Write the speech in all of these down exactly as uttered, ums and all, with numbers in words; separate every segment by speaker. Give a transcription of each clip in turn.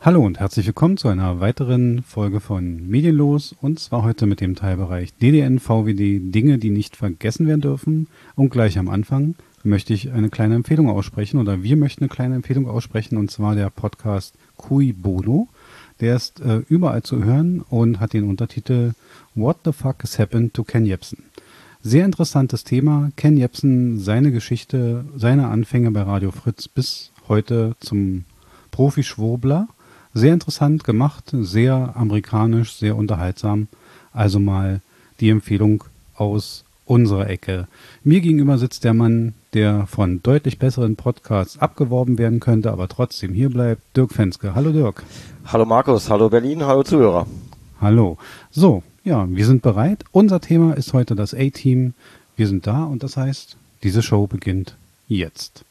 Speaker 1: Hallo und herzlich willkommen zu einer weiteren Folge von Medienlos, und zwar heute mit dem Teilbereich D D N V W D, Dinge, die nicht vergessen werden dürfen. Und gleich am Anfang möchte ich eine kleine Empfehlung aussprechen, oder wir möchten eine kleine Empfehlung aussprechen, und zwar der Podcast Cui Bono. Der ist äh, überall zu hören und hat den Untertitel What the Fuck has Happened to Ken Jebsen? Sehr interessantes Thema. Ken Jebsen, seine Geschichte, seine Anfänge bei Radio Fritz bis heute zum Profi-Schwurbler. Sehr interessant gemacht, sehr amerikanisch, sehr unterhaltsam. Also mal die Empfehlung aus unserer Ecke. Mir gegenüber sitzt der Mann, der von deutlich besseren Podcasts abgeworben werden könnte, aber trotzdem hier bleibt, Dirk Fenske. Hallo Dirk.
Speaker 2: Hallo Markus, hallo Berlin, hallo Zuhörer.
Speaker 1: Hallo. So, ja, wir sind bereit. Unser Thema ist heute das A-Team. Wir sind da und das heißt, diese Show beginnt jetzt.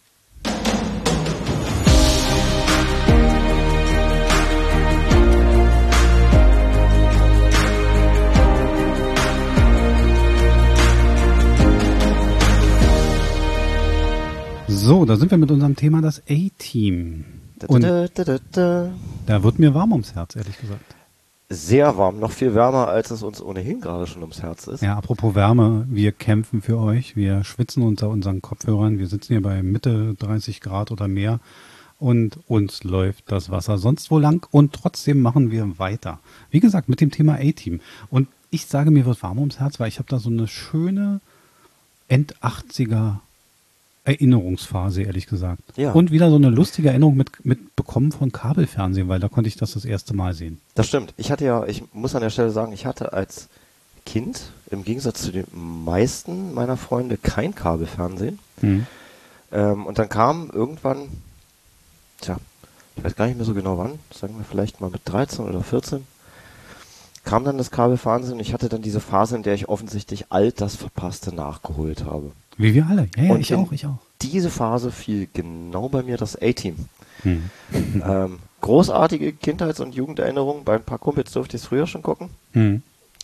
Speaker 1: So, da sind wir mit unserem Thema das A-Team. Und
Speaker 2: Da, da, da, da.
Speaker 1: da wird mir warm ums Herz, ehrlich gesagt.
Speaker 2: Sehr warm, noch viel wärmer, als es uns ohnehin gerade schon ums Herz ist.
Speaker 1: Ja, apropos Wärme, wir kämpfen für euch. Wir schwitzen unter unseren Kopfhörern. Wir sitzen hier bei Mitte dreißig Grad oder mehr und uns läuft das Wasser sonst wo lang und trotzdem machen wir weiter. Wie gesagt, mit dem Thema A-Team. Und ich sage, mir wird warm ums Herz, weil ich habe da so eine schöne End-achtziger Erinnerungsphase, ehrlich gesagt.
Speaker 2: Ja.
Speaker 1: Und wieder so eine lustige Erinnerung mit, mit bekommen von Kabelfernsehen, weil da konnte ich das das erste Mal sehen.
Speaker 2: Das stimmt. Ich hatte ja, ich muss an der Stelle sagen, ich hatte als Kind im Gegensatz zu den meisten meiner Freunde kein Kabelfernsehen.
Speaker 1: Hm.
Speaker 2: Ähm, und dann kam irgendwann, tja, ich weiß gar nicht mehr so genau wann, sagen wir vielleicht mal mit dreizehn oder vierzehn, kam dann das Kabelfernsehen und ich hatte dann diese Phase, in der ich offensichtlich all das Verpasste nachgeholt habe.
Speaker 1: Wie wir alle. Ja, ja,
Speaker 2: Und
Speaker 1: ich
Speaker 2: in
Speaker 1: auch, ich auch.
Speaker 2: Diese Phase fiel genau bei mir das A-Team.
Speaker 1: Hm.
Speaker 2: Ähm, großartige Kindheits- und Jugenderinnerungen. Bei ein paar Kumpels durfte ich es früher schon gucken.
Speaker 1: Hm.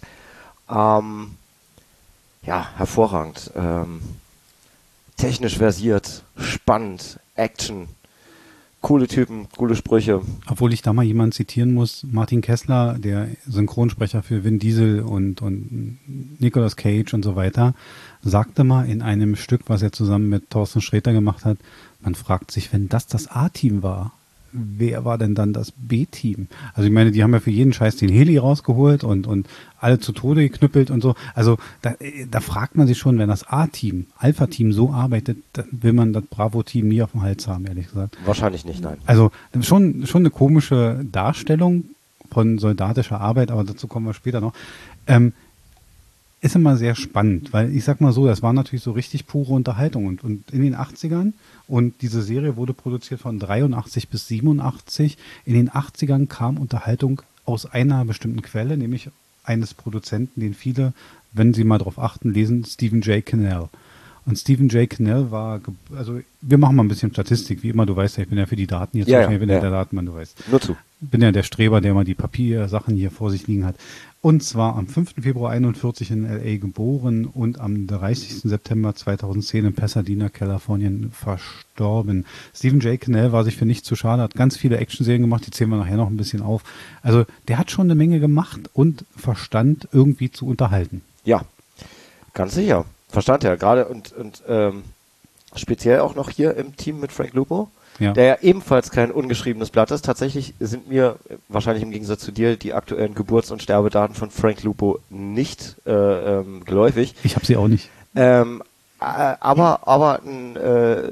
Speaker 2: Ähm, ja, hervorragend. Ähm, technisch versiert, spannend, Action, coole Typen, coole Sprüche.
Speaker 1: Obwohl ich da mal jemanden zitieren muss, Martin Kessler, der Synchronsprecher für Vin Diesel und, und Nicolas Cage und so weiter, sagte mal in einem Stück, was er zusammen mit Thorsten Sträter gemacht hat, man fragt sich, wenn das das A-Team war, wer war denn dann das B-Team? Also ich meine, die haben ja für jeden Scheiß den Heli rausgeholt und, und alle zu Tode geknüppelt und so. Also da, da fragt man sich schon, wenn das A-Team, Alpha-Team so arbeitet, dann will man das Bravo-Team nie auf dem Hals haben, ehrlich gesagt.
Speaker 2: Wahrscheinlich nicht, nein.
Speaker 1: Also schon, schon eine komische Darstellung von soldatischer Arbeit, aber dazu kommen wir später noch. Ähm, ist immer sehr spannend, weil ich sag mal so, das war natürlich so richtig pure Unterhaltung und, und in den achtzigern, und diese Serie wurde produziert von dreiundachtzig bis siebenundachtzig, in den achtzigern kam Unterhaltung aus einer bestimmten Quelle, nämlich eines Produzenten, den viele, wenn sie mal drauf achten, lesen, Stephen J. Cannell. Und Stephen J. Cannell war, also wir machen mal ein bisschen Statistik, wie immer, du weißt ja, ich bin ja für die Daten jetzt,
Speaker 2: Ja,
Speaker 1: ich bin ja,
Speaker 2: ja.
Speaker 1: der Datenmann, du weißt.
Speaker 2: Nur zu.
Speaker 1: Bin ja der Streber, der mal die Papiersachen hier vor sich liegen hat. Und zwar am fünften Februar einundvierzig in L A geboren und am dreißigsten September zweitausendzehn in Pasadena, Kalifornien verstorben. Stephen J. Cannell war sich für nichts zu schade, hat ganz viele Actionserien gemacht, die zählen wir nachher noch ein bisschen auf. Also der hat schon eine Menge gemacht und Verstand irgendwie zu unterhalten.
Speaker 2: Ja, ganz sicher. Verstand ja, gerade und, und ähm, speziell auch noch hier im Team mit Frank Lupo,
Speaker 1: Ja.
Speaker 2: der ja ebenfalls kein ungeschriebenes Blatt ist. Tatsächlich sind mir, äh, wahrscheinlich im Gegensatz zu dir, die aktuellen Geburts- und Sterbedaten von Frank Lupo nicht äh, ähm, geläufig.
Speaker 1: Ich habe sie auch nicht.
Speaker 2: Ähm, äh, aber aber ein, äh,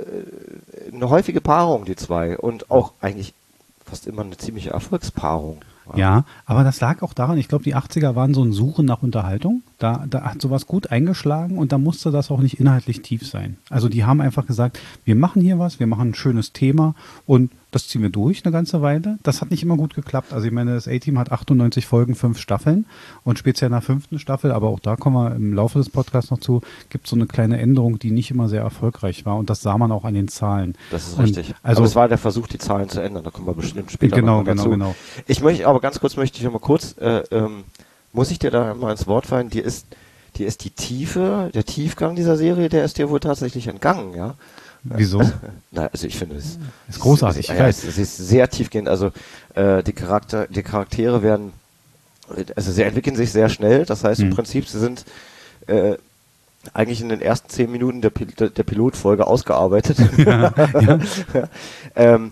Speaker 2: eine häufige Paarung, die zwei. Und auch eigentlich fast immer eine ziemliche Erfolgspaarung.
Speaker 1: Ja, aber das lag auch daran, ich glaube, die achtziger waren so ein Suchen nach Unterhaltung. Da, da hat sowas gut eingeschlagen und da musste das auch nicht inhaltlich tief sein. Also die haben einfach gesagt, wir machen hier was, wir machen ein schönes Thema und das ziehen wir durch eine ganze Weile. Das hat nicht immer gut geklappt. Also ich meine, das A-Team hat achtundneunzig Folgen, fünf Staffeln und speziell nach fünften Staffel, aber auch da kommen wir im Laufe des Podcasts noch zu, gibt es so eine kleine Änderung, die nicht immer sehr erfolgreich war und das sah man auch an den Zahlen.
Speaker 2: Das ist
Speaker 1: und
Speaker 2: richtig.
Speaker 1: Also
Speaker 2: aber es war der Versuch, die Zahlen zu ändern. Da kommen wir bestimmt später
Speaker 1: genau,
Speaker 2: noch mal
Speaker 1: genau,
Speaker 2: dazu.
Speaker 1: genau.
Speaker 2: Ich möchte, aber ganz kurz möchte ich noch mal kurz, äh, ähm, muss ich dir da mal ins Wort fallen, dir ist, dir ist die Tiefe, der Tiefgang dieser Serie, der ist dir wohl tatsächlich entgangen, ja?
Speaker 1: Wieso?
Speaker 2: Na, also ich finde es
Speaker 1: ist großartig.
Speaker 2: Ist, ja, es, es ist sehr tiefgehend. Also äh, die Charakter, die Charaktere werden, also sie entwickeln sich sehr schnell. Das heißt hm. im Prinzip, sie sind äh, eigentlich in den ersten zehn Minuten der, Pil der Pilotfolge ausgearbeitet. Ja, ja. ähm,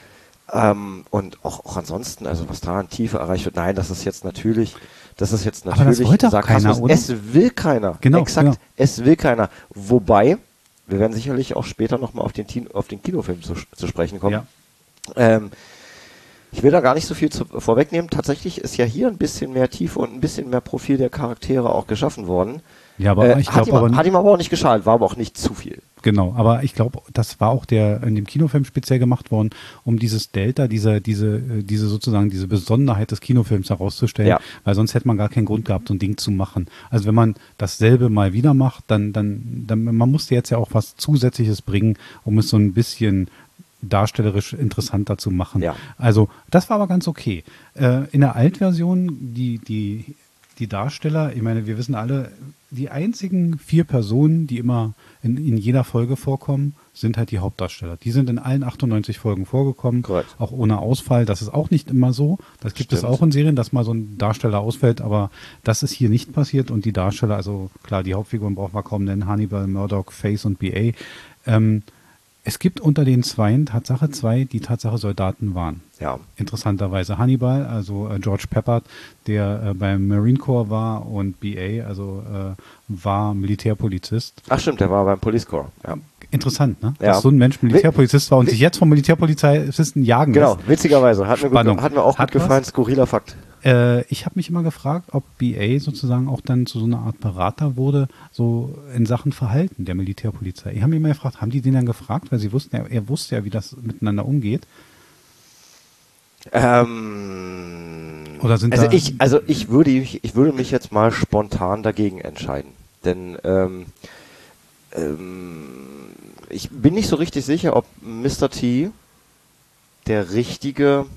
Speaker 2: ähm, und auch, auch ansonsten, also was da an Tiefe erreicht wird, nein, das ist jetzt natürlich, das ist jetzt natürlich,
Speaker 1: aber das Sarkasmus, keiner,
Speaker 2: es will keiner.
Speaker 1: Genau,
Speaker 2: exakt,
Speaker 1: genau.
Speaker 2: Es will keiner. Wobei, wir werden sicherlich auch später nochmal auf den, auf den Kinofilm zu, zu sprechen kommen.
Speaker 1: Ja.
Speaker 2: Ähm, ich will da gar nicht so viel zu, vorwegnehmen. Tatsächlich ist ja hier ein bisschen mehr Tiefe und ein bisschen mehr Profil der Charaktere auch geschaffen worden.
Speaker 1: Ja, aber
Speaker 2: äh,
Speaker 1: ich glaube
Speaker 2: aber...
Speaker 1: Hat
Speaker 2: ihm aber auch nicht geschadet, war aber auch nicht zu viel.
Speaker 1: Genau, aber ich glaube, das war auch der in dem Kinofilm speziell gemacht worden, um dieses Delta, diese, diese, diese sozusagen diese Besonderheit des Kinofilms herauszustellen, ja. Weil sonst hätte man gar keinen Grund gehabt, so ein Ding zu machen. Also wenn man dasselbe mal wieder macht, dann, dann, dann man musste jetzt ja auch was Zusätzliches bringen, um es so ein bisschen darstellerisch interessanter zu machen.
Speaker 2: Ja.
Speaker 1: Also das war aber ganz okay. Äh, in der Altversion, die, die, die Darsteller, ich meine, wir wissen alle, die einzigen vier Personen, die immer in, in jeder Folge vorkommen, sind halt die Hauptdarsteller. Die sind in allen achtundneunzig Folgen vorgekommen,
Speaker 2: Correct.
Speaker 1: Auch ohne Ausfall. Das ist auch nicht immer so. Das gibt
Speaker 2: Stimmt.
Speaker 1: es auch in Serien, dass mal so ein Darsteller ausfällt, aber das ist hier nicht passiert und die Darsteller, also klar, die Hauptfiguren brauchen wir kaum nennen, Hannibal, Murdoch, Face und B A. Ähm, es gibt unter den Zweien Tatsache zwei, die Tatsache Soldaten waren.
Speaker 2: Ja.
Speaker 1: Interessanterweise Hannibal, also äh, George Peppard, der äh, beim Marine Corps war, und B A, also äh, war Militärpolizist.
Speaker 2: Ach stimmt, der war beim Police Corps. Ja.
Speaker 1: Interessant, ne?
Speaker 2: Ja.
Speaker 1: Dass so ein Mensch Militärpolizist war und sich jetzt vom Militärpolizisten jagen
Speaker 2: Genau,
Speaker 1: lässt.
Speaker 2: witzigerweise. Hat mir, gut, hat mir auch
Speaker 1: hat
Speaker 2: gut gefallen,
Speaker 1: was?
Speaker 2: skurriler Fakt.
Speaker 1: Äh, ich habe mich immer gefragt, ob B A sozusagen auch dann zu so einer Art Berater wurde, so in Sachen Verhalten der Militärpolizei. Ich habe mich immer gefragt, haben die den dann gefragt, weil sie wussten, er, er wusste ja, wie das miteinander umgeht.
Speaker 2: Ähm,
Speaker 1: Oder sind
Speaker 2: also
Speaker 1: da
Speaker 2: ich, also ich würde, ich, ich würde mich jetzt mal spontan dagegen entscheiden, denn ähm, ähm, ich bin nicht so richtig sicher, ob Mister T der richtige,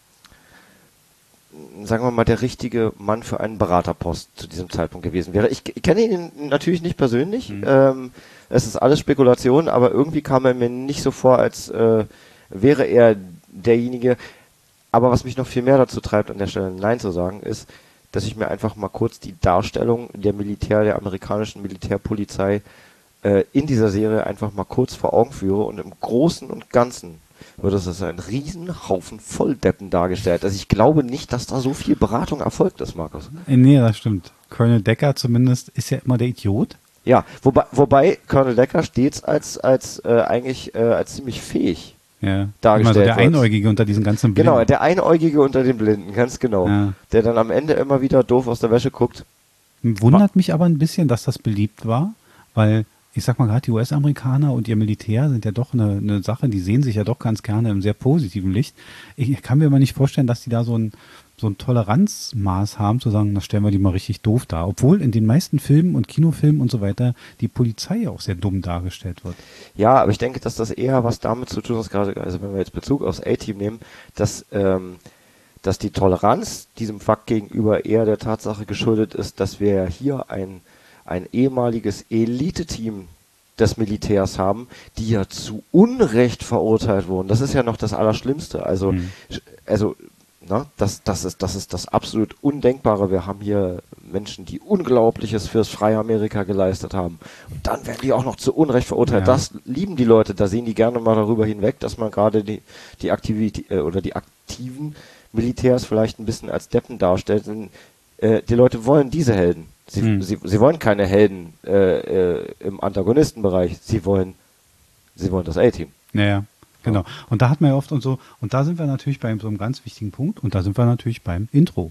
Speaker 2: sagen wir mal, der richtige Mann für einen Beraterpost zu diesem Zeitpunkt gewesen wäre. Ich, ich kenne ihn natürlich nicht persönlich. Mhm. Ähm, es ist alles Spekulation, aber irgendwie kam er mir nicht so vor, als äh, wäre er derjenige. Aber was mich noch viel mehr dazu treibt, an der Stelle Nein zu sagen, ist, dass ich mir einfach mal kurz die Darstellung der Militär, der amerikanischen Militärpolizei äh, in dieser Serie einfach mal kurz vor Augen führe, und im Großen und Ganzen wird das als ein Riesenhaufen Volldeppen dargestellt. Also ich glaube nicht, dass da so viel Beratung erfolgt ist, Markus.
Speaker 1: Nee, das stimmt. Colonel Decker zumindest ist ja immer der Idiot.
Speaker 2: Ja, wobei, wobei Colonel Decker stets als, als äh, eigentlich äh, als ziemlich fähig
Speaker 1: ja.
Speaker 2: dargestellt
Speaker 1: also der
Speaker 2: wird.
Speaker 1: Einäugige unter diesen ganzen Blinden.
Speaker 2: Genau, der Einäugige unter den Blinden, ganz genau.
Speaker 1: Ja.
Speaker 2: Der dann am Ende immer wieder doof aus der Wäsche guckt.
Speaker 1: Wundert mich aber ein bisschen, dass das beliebt war, weil ich sag mal gerade, die U S-Amerikaner und ihr Militär sind ja doch eine, eine Sache, die sehen sich ja doch ganz gerne im sehr positiven Licht. Ich kann mir aber nicht vorstellen, dass die da so ein, so ein Toleranzmaß haben, zu sagen, das stellen wir die mal richtig doof dar. Obwohl in den meisten Filmen und Kinofilmen und so weiter die Polizei auch sehr dumm dargestellt wird.
Speaker 2: Ja, aber ich denke, dass das eher was damit zu tun hat, gerade, also wenn wir jetzt Bezug aufs A-Team nehmen, dass, ähm, dass die Toleranz diesem Fakt gegenüber eher der Tatsache geschuldet ist, dass wir hier ein ein ehemaliges Elite-Team des Militärs haben, die ja zu Unrecht verurteilt wurden. Das ist ja noch das Allerschlimmste. Also, mhm. also, na, das, das ist, das ist das absolut Undenkbare. Wir haben hier Menschen, die Unglaubliches fürs freie Amerika geleistet haben. Und dann werden die auch noch zu Unrecht verurteilt. Ja. Das lieben die Leute. Da sehen die gerne mal darüber hinweg, dass man gerade die, die Aktivität, äh, oder die aktiven Militärs vielleicht ein bisschen als Deppen darstellt. Denn, äh, die Leute wollen diese Helden. Sie, hm. sie, sie wollen keine Helden äh, äh, im Antagonistenbereich. Sie wollen, sie wollen das A-Team.
Speaker 1: Ja, ja, genau. Ja. Und da hat man ja oft und so, und da sind wir natürlich bei so einem ganz wichtigen Punkt, und da sind wir natürlich beim Intro.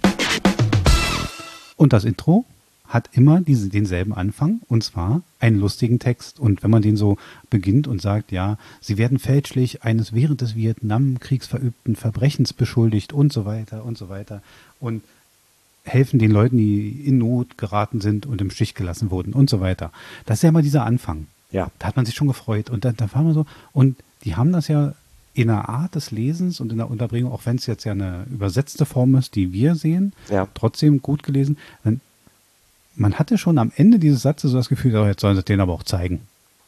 Speaker 1: Und das Intro hat immer diese, denselben Anfang, und zwar einen lustigen Text. Und wenn man den so beginnt und sagt, ja, sie werden fälschlich eines während des Vietnamkriegs verübten Verbrechens beschuldigt und so weiter und so weiter. Und helfen den Leuten, die in Not geraten sind und im Stich gelassen wurden und so weiter. Das ist ja immer dieser Anfang.
Speaker 2: Ja.
Speaker 1: Da hat man sich schon gefreut. Und da, da fahren wir so. Und die haben das ja in der Art des Lesens und in der Unterbringung, auch wenn es jetzt ja eine übersetzte Form ist, die wir sehen,
Speaker 2: ja.
Speaker 1: trotzdem gut gelesen. Dann, man hatte schon am Ende dieses Satzes so das Gefühl, oh, jetzt sollen sie den aber auch zeigen.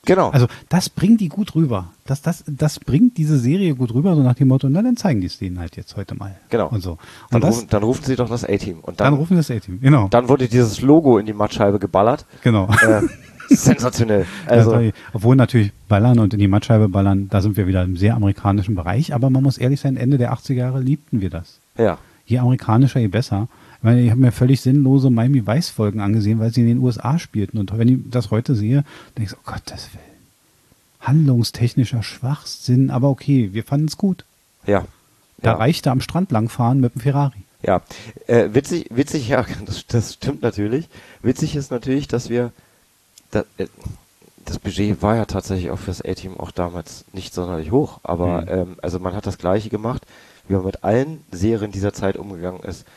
Speaker 2: Genau.
Speaker 1: Also das bringt die gut rüber. Das, das, das bringt diese Serie gut rüber, so nach dem Motto, na dann zeigen die es denen halt jetzt heute mal.
Speaker 2: Genau.
Speaker 1: Und so. Und
Speaker 2: dann,
Speaker 1: das,
Speaker 2: rufen, dann rufen sie doch das A-Team. Und dann,
Speaker 1: dann rufen sie das A-Team, genau.
Speaker 2: Dann wurde dieses Logo in die Mattscheibe geballert.
Speaker 1: Genau.
Speaker 2: Äh, sensationell. Also,
Speaker 1: ja, obwohl natürlich ballern und in die Mattscheibe ballern, da sind wir wieder im sehr amerikanischen Bereich, aber man muss ehrlich sein, Ende der achtziger Jahre liebten wir das.
Speaker 2: Ja.
Speaker 1: Je amerikanischer, je besser. Ich meine, ich habe mir völlig sinnlose Miami Vice Folgen angesehen, weil sie in den U S A spielten. Und wenn ich das heute sehe, denke ich so, oh Gottes Willen. Handlungstechnischer Schwachsinn, aber okay, wir fanden es gut.
Speaker 2: Ja.
Speaker 1: Da
Speaker 2: ja.
Speaker 1: reichte am Strand langfahren mit dem Ferrari.
Speaker 2: Ja, äh, witzig, witzig, ja, das, das stimmt natürlich. Witzig ist natürlich, dass wir, da, äh, das Budget war ja tatsächlich auch fürs A-Team auch damals nicht sonderlich hoch, aber mhm. ähm, also man hat das Gleiche gemacht, wie man mit allen Serien dieser Zeit umgegangen ist.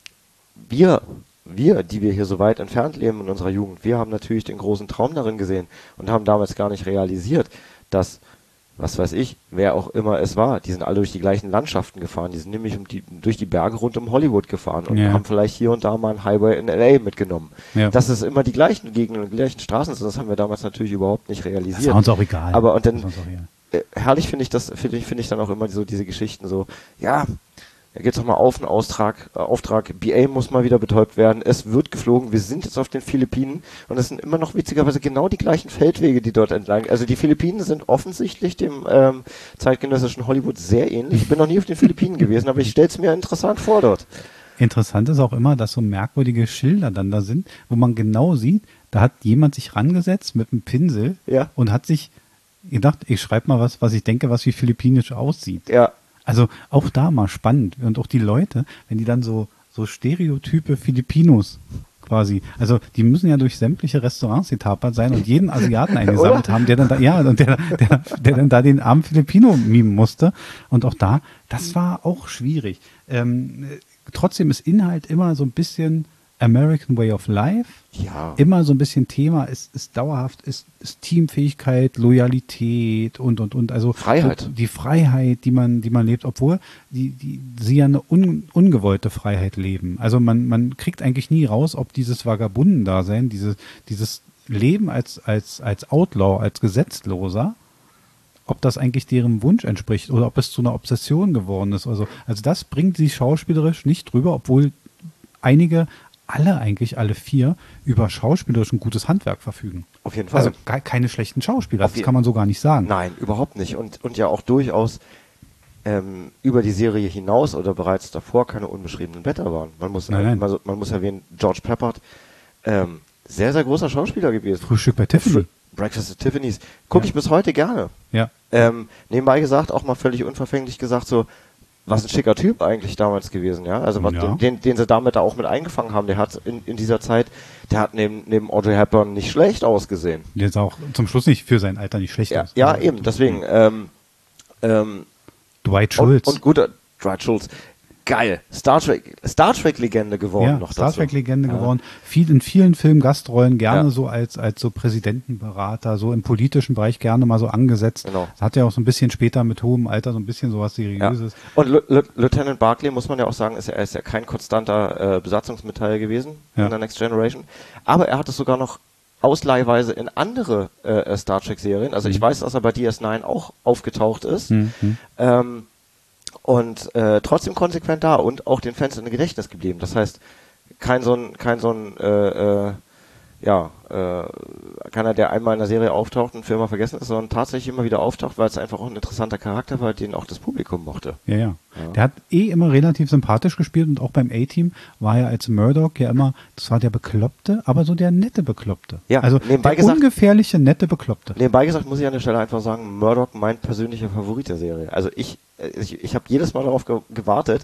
Speaker 2: Wir, wir, die wir hier so weit entfernt leben in unserer Jugend, wir haben natürlich den großen Traum darin gesehen und haben damals gar nicht realisiert, dass, was weiß ich, wer auch immer es war, die sind alle durch die gleichen Landschaften gefahren, die sind nämlich um die, durch die Berge rund um Hollywood gefahren und
Speaker 1: ja.
Speaker 2: haben vielleicht hier und da mal einen Highway in L A mitgenommen.
Speaker 1: Ja.
Speaker 2: Dass es immer die gleichen Gegenden und die gleichen Straßen sind, das haben wir damals natürlich überhaupt nicht realisiert.
Speaker 1: Das war uns auch egal.
Speaker 2: Aber und dann,
Speaker 1: auch egal.
Speaker 2: Äh, herrlich finde ich das, finde ich, finde ich dann auch immer so diese Geschichten so, ja, da geht's doch mal auf einen Austrag, äh, Auftrag, B A muss mal wieder betäubt werden, es wird geflogen, wir sind jetzt auf den Philippinen und es sind immer noch witzigerweise genau die gleichen Feldwege, die dort entlang, also die Philippinen sind offensichtlich dem ähm, zeitgenössischen Hollywood sehr ähnlich. Ich bin noch nie auf den Philippinen gewesen, aber ich stell's mir interessant vor dort.
Speaker 1: Interessant ist auch immer, dass so merkwürdige Schilder dann da sind, wo man genau sieht, da hat jemand sich rangesetzt mit einem Pinsel
Speaker 2: ja.
Speaker 1: und hat sich gedacht, ich schreibe mal was, was ich denke, was wie philippinisch aussieht.
Speaker 2: Ja.
Speaker 1: Also auch da mal spannend. Und auch die Leute, wenn die dann so, so Stereotype Filipinos quasi, also die müssen ja durch sämtliche Restaurants getapert sein und jeden Asiaten eingesammelt haben, der dann da, ja, und der, der, der dann da den armen Filipino mimen musste. Und auch da, das war auch schwierig. Ähm, trotzdem ist Inhalt immer so ein bisschen American Way of Life.
Speaker 2: Ja.
Speaker 1: Immer so ein bisschen Thema, ist, ist dauerhaft, ist, ist Teamfähigkeit, Loyalität und, und, und. Also
Speaker 2: Freiheit.
Speaker 1: Die Freiheit, die man, die man lebt, obwohl die, die, sie ja eine un, ungewollte Freiheit leben. Also man, man kriegt eigentlich nie raus, ob dieses Vagabunden-Dasein, dieses, dieses Leben als, als, als Outlaw, als Gesetzloser, ob das eigentlich deren Wunsch entspricht oder ob es zu einer Obsession geworden ist. Also, also das bringt sie schauspielerisch nicht drüber, obwohl einige alle eigentlich, alle vier, über schauspielerisch ein gutes Handwerk verfügen.
Speaker 2: Auf jeden Fall.
Speaker 1: Also gar keine schlechten Schauspieler,
Speaker 2: Auf
Speaker 1: das kann man so gar nicht sagen.
Speaker 2: Nein, überhaupt nicht. Und, und ja auch durchaus ähm, über die Serie hinaus oder bereits davor keine unbeschriebenen Blätter waren. Man muss,
Speaker 1: Nein, nein.
Speaker 2: Man, man muss erwähnen, George Peppard, ähm, sehr, sehr großer Schauspieler gewesen.
Speaker 1: Frühstück bei Tiffany.
Speaker 2: Breakfast at Tiffany's. Gucke
Speaker 1: Ja.
Speaker 2: ich bis heute gerne.
Speaker 1: Ja.
Speaker 2: Ähm, nebenbei gesagt, auch mal völlig unverfänglich gesagt, so, was ein schicker Typ eigentlich damals gewesen, ja. Also was,
Speaker 1: Ja.
Speaker 2: den, den sie damit da auch mit eingefangen haben, der hat in, in dieser Zeit, der hat neben, neben Audrey Hepburn nicht schlecht ausgesehen.
Speaker 1: Der sah auch zum Schluss nicht für sein Alter nicht schlecht
Speaker 2: Ja,
Speaker 1: aus.
Speaker 2: ja
Speaker 1: Also,
Speaker 2: eben, deswegen. Ähm, ähm,
Speaker 1: Dwight Schultz.
Speaker 2: Und, und guter Dwight Schultz. Geil. Star Trek, Star Trek Legende geworden
Speaker 1: ja,
Speaker 2: noch
Speaker 1: Star
Speaker 2: dazu.
Speaker 1: Trek Legende
Speaker 2: Ja.
Speaker 1: geworden. Viel, in vielen Filmen Gastrollen, gerne
Speaker 2: Ja.
Speaker 1: so als, als so Präsidentenberater, so im politischen Bereich gerne mal so angesetzt.
Speaker 2: Genau.
Speaker 1: Das hat ja auch so ein bisschen später mit hohem Alter so ein bisschen sowas
Speaker 2: Ja.
Speaker 1: Seriöses.
Speaker 2: Und L L Lieutenant Barclay, muss man ja auch sagen, ist ja, er ist ja kein konstanter äh, Besatzungsmetall gewesen
Speaker 1: Ja.
Speaker 2: in der Next Generation. Aber er hat es sogar noch ausleihweise in andere äh, Star Trek Serien. Also ich weiß, dass er bei D S neun auch aufgetaucht ist.
Speaker 1: Mhm.
Speaker 2: Ähm, und äh, trotzdem konsequent da und auch den Fans in den Gedächtnis geblieben. Das heißt, kein so ein, kein so ein, äh, äh, ja, äh, keiner, der einmal in der Serie auftaucht und für immer vergessen ist, sondern tatsächlich immer wieder auftaucht, weil es einfach auch ein interessanter Charakter war, den auch das Publikum mochte.
Speaker 1: Ja, ja,
Speaker 2: Ja.
Speaker 1: Der hat eh immer relativ sympathisch gespielt und auch beim A-Team war er als Murdoch ja immer, das war der Bekloppte, aber so der nette Bekloppte.
Speaker 2: Ja,
Speaker 1: also
Speaker 2: nebenbei
Speaker 1: der
Speaker 2: gesagt-
Speaker 1: ungefährliche, nette Bekloppte.
Speaker 2: Nebenbei gesagt muss ich an der Stelle einfach sagen, Murdoch mein persönlicher Favorit der Serie. Also ich, äh, ich, ich habe jedes Mal darauf ge gewartet,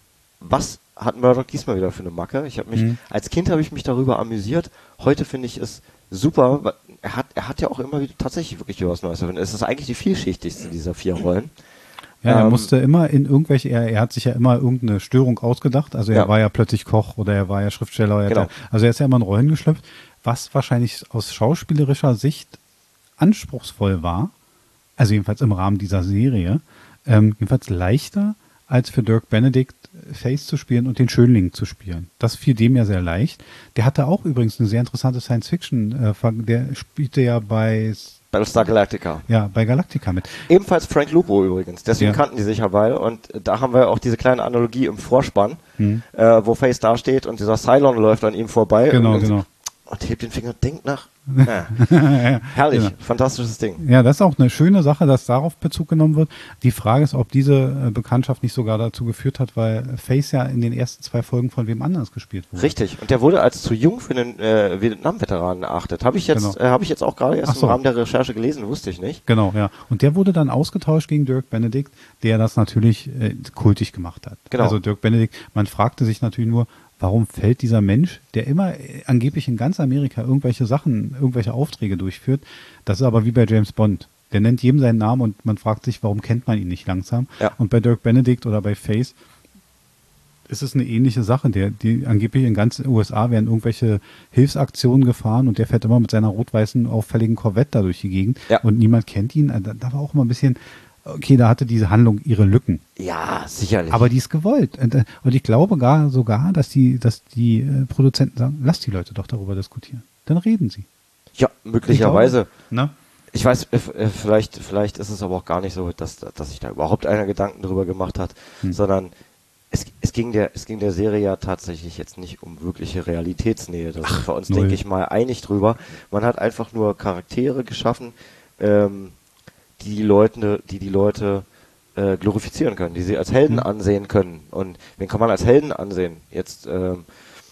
Speaker 2: was hat Murdoch diesmal wieder für eine Macke? Ich habe mich,
Speaker 1: Mhm.
Speaker 2: als Kind habe ich mich darüber amüsiert. Heute finde ich es super, weil er hat, er hat ja auch immer wieder tatsächlich wirklich wieder was Neues erfunden. Es ist eigentlich die vielschichtigste dieser vier Rollen.
Speaker 1: Ja, er
Speaker 2: Ähm,
Speaker 1: musste immer in irgendwelche, er, er hat sich ja immer irgendeine Störung ausgedacht. Also er
Speaker 2: Ja.
Speaker 1: war ja plötzlich Koch oder er war ja Schriftsteller. Er
Speaker 2: Genau.
Speaker 1: hat, also er ist ja immer in Rollen geschlüpft, was wahrscheinlich aus schauspielerischer Sicht anspruchsvoll war. Also jedenfalls im Rahmen dieser Serie. Ähm, jedenfalls leichter als für Dirk Benedict Face zu spielen und den Schönling zu spielen. Das fiel dem ja sehr leicht. Der hatte auch übrigens eine sehr interessante Science-Fiction, äh, der spielte ja bei
Speaker 2: Battlestar Galactica.
Speaker 1: Ja, bei Galactica mit.
Speaker 2: Ebenfalls Frank Lupo übrigens. Deswegen
Speaker 1: Ja.
Speaker 2: kannten die sich ja beide. Und da haben wir auch diese kleine Analogie im Vorspann,
Speaker 1: Hm.
Speaker 2: äh, wo Face dasteht und dieser Cylon läuft an ihm vorbei.
Speaker 1: Genau,
Speaker 2: und,
Speaker 1: genau.
Speaker 2: Und hebt den Finger und denkt nach. Ja.
Speaker 1: ja,
Speaker 2: Herrlich,
Speaker 1: genau.
Speaker 2: fantastisches Ding.
Speaker 1: Ja, das ist auch eine schöne Sache, dass darauf Bezug genommen wird. Die Frage ist, ob diese äh, Bekanntschaft nicht sogar dazu geführt hat, weil Face ja in den ersten zwei Folgen von wem anders gespielt wurde.
Speaker 2: Richtig. Und der wurde als zu jung für einen äh, Vietnam-Veteranen erachtet. Habe ich jetzt,
Speaker 1: Genau.
Speaker 2: äh, habe ich jetzt auch gerade erst
Speaker 1: Ach so.
Speaker 2: im Rahmen der Recherche gelesen, wusste ich nicht.
Speaker 1: Genau, ja. Und der wurde dann ausgetauscht gegen Dirk Benedict, der das natürlich äh, kultig gemacht hat.
Speaker 2: Genau.
Speaker 1: Also Dirk Benedict, man fragte sich natürlich nur, warum fällt dieser Mensch, der immer äh, angeblich in ganz Amerika irgendwelche Sachen, irgendwelche Aufträge durchführt, das ist aber wie bei James Bond. Der nennt jedem seinen Namen und man fragt sich, warum kennt man ihn nicht langsam?
Speaker 2: Ja.
Speaker 1: Und bei Dirk Benedict oder bei Face ist es eine ähnliche Sache. Der, die angeblich in ganz U S A werden irgendwelche Hilfsaktionen gefahren und der fährt immer mit seiner rot-weißen auffälligen Corvette da durch die Gegend
Speaker 2: Ja.
Speaker 1: und niemand kennt ihn. Da, da war auch immer ein bisschen, okay, da hatte diese Handlung ihre Lücken.
Speaker 2: Ja, sicherlich.
Speaker 1: Aber die ist gewollt. Und, äh, und ich glaube gar sogar, dass die, dass die äh, Produzenten sagen, lass die Leute doch darüber diskutieren. Dann reden sie.
Speaker 2: ja, möglicherweise.
Speaker 1: Ich glaube, ne?
Speaker 2: Ich weiß, äh, äh, vielleicht, vielleicht ist es aber auch gar nicht so, dass, dass sich da überhaupt einer Gedanken drüber gemacht hat,
Speaker 1: Hm.
Speaker 2: sondern es, es ging der, es ging der Serie ja tatsächlich jetzt nicht um wirkliche Realitätsnähe. Da sind wir uns,
Speaker 1: null.
Speaker 2: denke ich mal, einig drüber. Man hat einfach nur Charaktere geschaffen, ähm, die die Leute, die die Leute äh, glorifizieren können, die sie als Helden
Speaker 1: Hm.
Speaker 2: ansehen können. Und wen kann man als Helden ansehen? Jetzt ähm,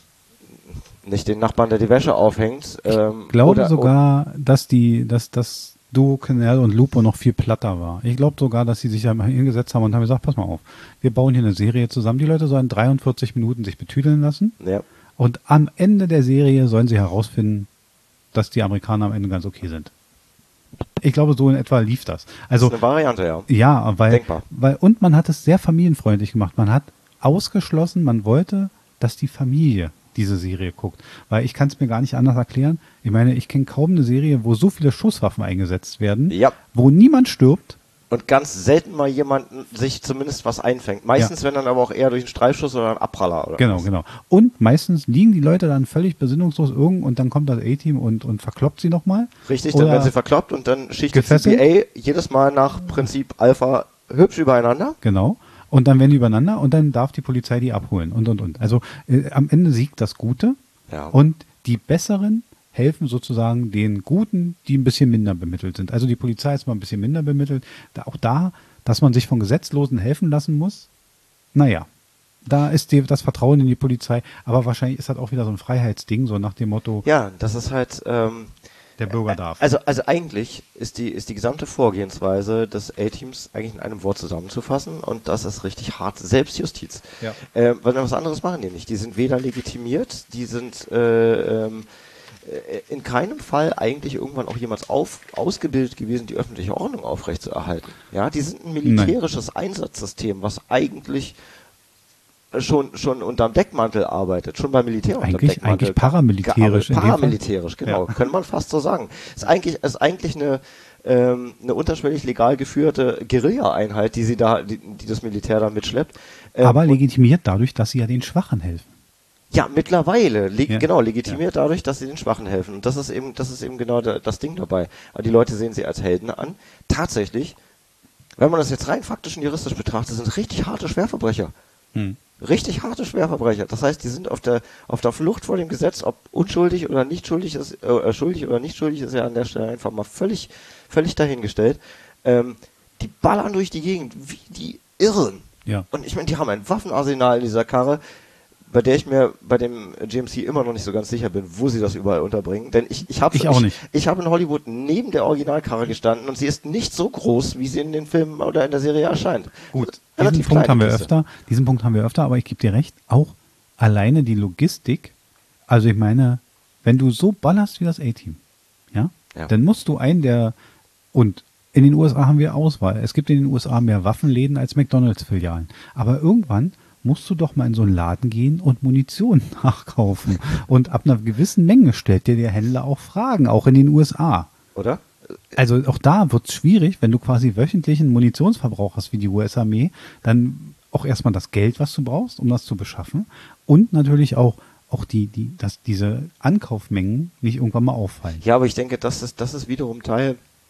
Speaker 2: nicht den Nachbarn, der die Wäsche aufhängt. Ähm,
Speaker 1: Ich glaube
Speaker 2: oder,
Speaker 1: sogar, dass die, dass das Duo Canal und Lupo noch viel platter war. Ich glaube sogar, dass sie sich da mal hingesetzt haben und haben gesagt, pass mal auf, wir bauen hier eine Serie zusammen. Die Leute sollen dreiundvierzig Minuten sich betüdeln lassen
Speaker 2: ja.
Speaker 1: und am Ende der Serie sollen sie herausfinden, dass die Amerikaner am Ende ganz okay sind. Ich glaube, so in etwa lief das. Also
Speaker 2: Das ist eine Variante, ja.
Speaker 1: ja, weil,
Speaker 2: Denkbar.
Speaker 1: weil und man hat es sehr familienfreundlich gemacht. Man hat ausgeschlossen, man wollte, dass die Familie diese Serie guckt. Weil ich kann es mir gar nicht anders erklären. Ich meine, ich kenne kaum eine Serie, wo so viele Schusswaffen eingesetzt werden,
Speaker 2: Ja.
Speaker 1: wo niemand stirbt.
Speaker 2: Und ganz selten mal jemanden sich zumindest was einfängt. Meistens, wenn dann aber auch eher durch einen Streifschuss oder einen Abpraller. Oder
Speaker 1: Genau,
Speaker 2: was.
Speaker 1: genau. Und meistens liegen die Leute dann völlig besinnungslos irgendwo und dann kommt das A-Team und, und verkloppt sie nochmal.
Speaker 2: Richtig,
Speaker 1: Oder
Speaker 2: dann werden sie verkloppt und dann schichtet
Speaker 1: gefesselt.
Speaker 2: C B A jedes Mal nach Prinzip Alpha hübsch übereinander.
Speaker 1: Genau. Und dann werden die übereinander und dann darf die Polizei die abholen und, und, und. Also äh, am Ende siegt das Gute
Speaker 2: Ja.
Speaker 1: und die Besseren helfen sozusagen den Guten, die ein bisschen minder bemittelt sind. Also die Polizei ist mal ein bisschen minder bemittelt. Da, auch da, dass man sich von Gesetzlosen helfen lassen muss, naja, da ist die, das Vertrauen in die Polizei. Aber wahrscheinlich ist das auch wieder so ein Freiheitsding, so nach dem Motto,
Speaker 2: Ja, das ist halt, ähm,
Speaker 1: der Bürger darf.
Speaker 2: also, also eigentlich ist die, ist die gesamte Vorgehensweise des A-Teams eigentlich in einem Wort zusammenzufassen und das ist richtig hart Selbstjustiz.
Speaker 1: Ja.
Speaker 2: Äh, weil was anderes machen die nicht. Die sind weder legitimiert, die sind äh, ähm, äh, in keinem Fall eigentlich irgendwann auch jemals auf, ausgebildet gewesen, die öffentliche Ordnung aufrechtzuerhalten. Ja, die sind ein militärisches Einsatzsystem, was eigentlich schon schon unterm Deckmantel arbeitet, schon beim Militär unterm
Speaker 1: Eigentlich-
Speaker 2: Deckmantel
Speaker 1: eigentlich paramilitärisch in dem Fall.
Speaker 2: paramilitärisch, genau,
Speaker 1: Ja.
Speaker 2: kann man fast so sagen. Ist eigentlich ist eigentlich eine ähm, eine unterschwellig legal geführte Guerilla-Einheit, die sie da, die, die das Militär da mitschleppt. Ähm,
Speaker 1: Aber
Speaker 2: und-
Speaker 1: legitimiert dadurch, dass sie ja den Schwachen helfen.
Speaker 2: ja, mittlerweile, leg
Speaker 1: Ja.
Speaker 2: genau, legitimiert dadurch, dass sie den Schwachen helfen. Und das ist eben, das ist eben genau der, das Ding dabei. Aber die Leute sehen sie als Helden an. Tatsächlich, wenn man das jetzt rein faktisch und juristisch betrachtet, sind richtig harte Schwerverbrecher.
Speaker 1: Hm.
Speaker 2: Richtig harte Schwerverbrecher. Das heißt, die sind auf der, auf der Flucht vor dem Gesetz, ob unschuldig oder nicht schuldig ist, äh, schuldig oder nicht schuldig ist ja an der Stelle einfach mal völlig, völlig dahingestellt. Ähm, die ballern durch die Gegend wie die Irren.
Speaker 1: Ja.
Speaker 2: Und ich meine, die haben ein Waffenarsenal in dieser Karre, bei der ich mir bei dem G M C immer noch nicht so ganz sicher bin, wo sie das überall unterbringen. Denn ich, ich habe
Speaker 1: Ich auch nicht.
Speaker 2: Ich, ich habe in Hollywood neben der Originalkarre gestanden und sie ist nicht so groß, wie sie in den Filmen oder in der Serie erscheint.
Speaker 1: Gut, diesen
Speaker 2: Relativ
Speaker 1: Punkt
Speaker 2: kleine
Speaker 1: haben wir
Speaker 2: Kiste.
Speaker 1: öfter, diesen Punkt haben wir öfter, aber ich gebe dir recht, auch alleine die Logistik, also ich meine, wenn du so ballerst wie das A-Team, ja,
Speaker 2: Ja.
Speaker 1: dann musst du einen der, und in den U S A haben wir Auswahl, es gibt in den U S A mehr Waffenläden als McDonalds-Filialen, aber irgendwann musst du doch mal in so einen Laden gehen und Munition nachkaufen und ab einer gewissen Menge stellt dir der Händler auch Fragen, auch in den U S A.
Speaker 2: Oder?
Speaker 1: Also auch da wird es schwierig, wenn du quasi wöchentlichen Munitionsverbrauch hast wie die U S-Armee, dann auch erstmal das Geld, was du brauchst, um das zu beschaffen und natürlich auch auch die die dass diese Ankaufmengen nicht irgendwann mal auffallen.
Speaker 2: Ja, aber ich denke, das ist das ist wiederum Teil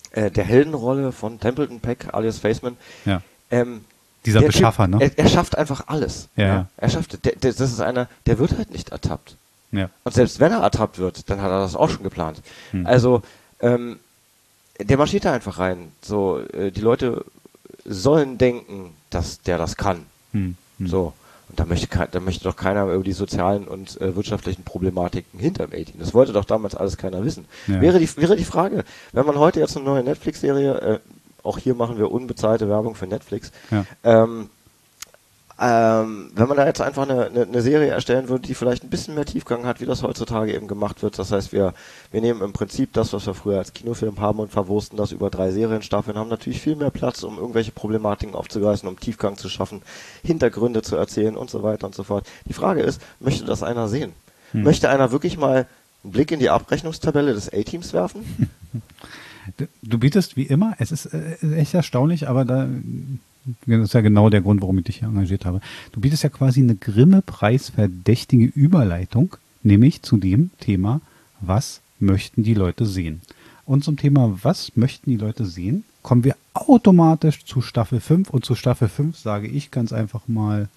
Speaker 2: äh, der Heldenrolle von Templeton Peck alias Faceman.
Speaker 1: Ja.
Speaker 2: Ähm,
Speaker 1: Dieser
Speaker 2: der
Speaker 1: Beschaffer,
Speaker 2: Typ,
Speaker 1: ne?
Speaker 2: Er, er schafft einfach alles.
Speaker 1: Ja,
Speaker 2: ja.
Speaker 1: ja.
Speaker 2: Er schafft, der, der, das ist einer, der wird halt nicht ertappt.
Speaker 1: Ja.
Speaker 2: Und selbst wenn er ertappt wird, dann hat er das auch schon geplant.
Speaker 1: Hm.
Speaker 2: Also, ähm, der marschiert da einfach rein. So, äh, die Leute sollen denken, dass der das kann.
Speaker 1: Hm. Hm.
Speaker 2: So. Und da möchte, da möchte doch keiner über die sozialen und äh, wirtschaftlichen Problematiken hinterm A-Team. Das wollte doch damals alles keiner wissen.
Speaker 1: Ja.
Speaker 2: Wäre die, wäre die Frage, wenn man heute jetzt eine neue Netflix-Serie, äh, auch hier machen wir unbezahlte Werbung für Netflix,
Speaker 1: Ja.
Speaker 2: ähm, Ähm, wenn man da jetzt einfach eine, eine, eine Serie erstellen würde, die vielleicht ein bisschen mehr Tiefgang hat, wie das heutzutage eben gemacht wird. Das heißt, wir, wir nehmen im Prinzip das, was wir früher als Kinofilm haben und verwursten das über drei Serienstaffeln, haben natürlich viel mehr Platz, um irgendwelche Problematiken aufzugreifen, um Tiefgang zu schaffen, Hintergründe zu erzählen und so weiter und so fort. Die Frage ist, möchte das einer sehen? Hm. Möchte einer wirklich mal einen Blick in die Abrechnungstabelle des A-Teams werfen?
Speaker 1: Du bietest wie immer, es ist äh, echt erstaunlich, aber da... Das ist ja genau der Grund, warum ich dich hier engagiert habe. Du bietest ja quasi eine Grimme-Preis-verdächtige Überleitung, nämlich zu dem Thema, was möchten die Leute sehen? Und zum Thema, was möchten die Leute sehen, kommen wir automatisch zu Staffel fünf. Und zu Staffel fünf sage ich ganz einfach mal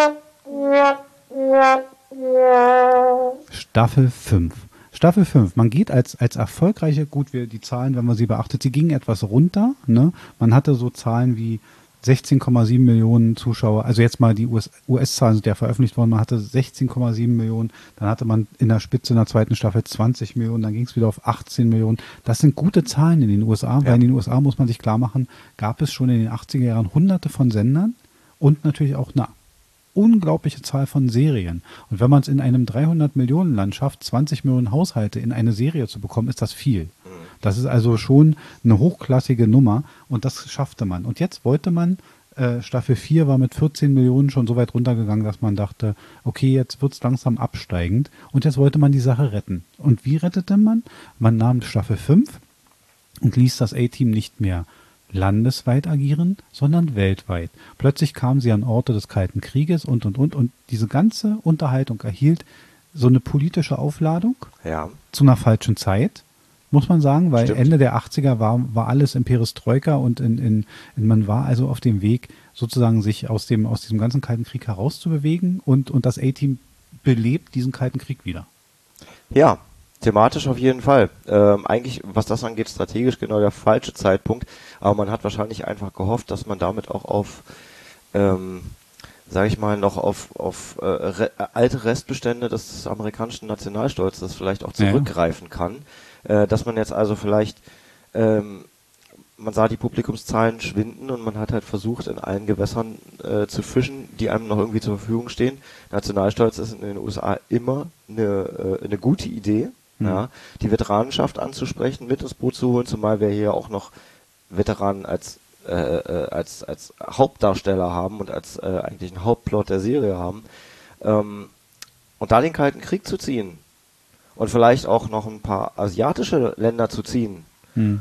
Speaker 1: Staffel fünf. Staffel fünf, man geht als, als erfolgreiche, gut, wir, die Zahlen, wenn man sie beachtet, sie gingen etwas runter. Ne? Man hatte so Zahlen wie sechzehn Komma sieben Millionen Zuschauer, also jetzt mal die U S-Zahlen sind ja veröffentlicht worden, man hatte sechzehn Komma sieben Millionen, dann hatte man in der Spitze in der zweiten Staffel zwanzig Millionen, dann ging es wieder auf achtzehn Millionen. Das sind gute Zahlen in den U S A, ja. Weil in den U S A, muss man sich klar machen, gab es schon in den achtziger Jahren hunderte von Sendern und natürlich auch eine unglaubliche Zahl von Serien. Und wenn man es in einem dreihundert Millionen Land schafft, zwanzig Millionen Haushalte in eine Serie zu bekommen, ist das viel. Das ist also schon eine hochklassige Nummer und das schaffte man. Und jetzt wollte man, äh, Staffel vier war mit vierzehn Millionen schon so weit runtergegangen, dass man dachte, okay, jetzt wird es langsam absteigend und jetzt wollte man die Sache retten. Und wie rettete man? Man nahm Staffel fünf und ließ das A-Team nicht mehr landesweit agieren, sondern weltweit. Plötzlich kamen sie an Orte des Kalten Krieges und, und, und. Und diese ganze Unterhaltung erhielt so eine politische Aufladung
Speaker 2: ja.
Speaker 1: zu einer falschen Zeit, muss man sagen, weil
Speaker 2: Stimmt.
Speaker 1: Ende der achtziger war, war alles in Perestroika und in, in, in, man war also auf dem Weg, sozusagen sich aus dem, aus diesem ganzen Kalten Krieg herauszubewegen und, und das A-Team belebt diesen Kalten Krieg wieder.
Speaker 2: Ja, thematisch auf jeden Fall. Ähm, eigentlich, was das angeht, strategisch genau der falsche Zeitpunkt, aber man hat wahrscheinlich einfach gehofft, dass man damit auch auf, ähm, sage ich mal, noch auf, auf äh, re alte Restbestände des amerikanischen Nationalstolzes vielleicht auch zurückgreifen ja. kann. Äh, dass man jetzt also vielleicht, ähm, man sah die Publikumszahlen schwinden und man hat halt versucht, in allen Gewässern äh, zu fischen, die einem noch irgendwie zur Verfügung stehen. Nationalstolz ist in den U S A immer eine, äh, eine gute Idee, mhm. ja, die Veteranenschaft anzusprechen, mit ins Boot zu holen, zumal wir hier auch noch Veteranen als äh, äh, als als Hauptdarsteller haben und als äh, eigentlich einen Hauptplot der Serie haben. Ähm, und da den Kalten Krieg zu ziehen und vielleicht auch noch ein paar asiatische Länder zu ziehen, hm.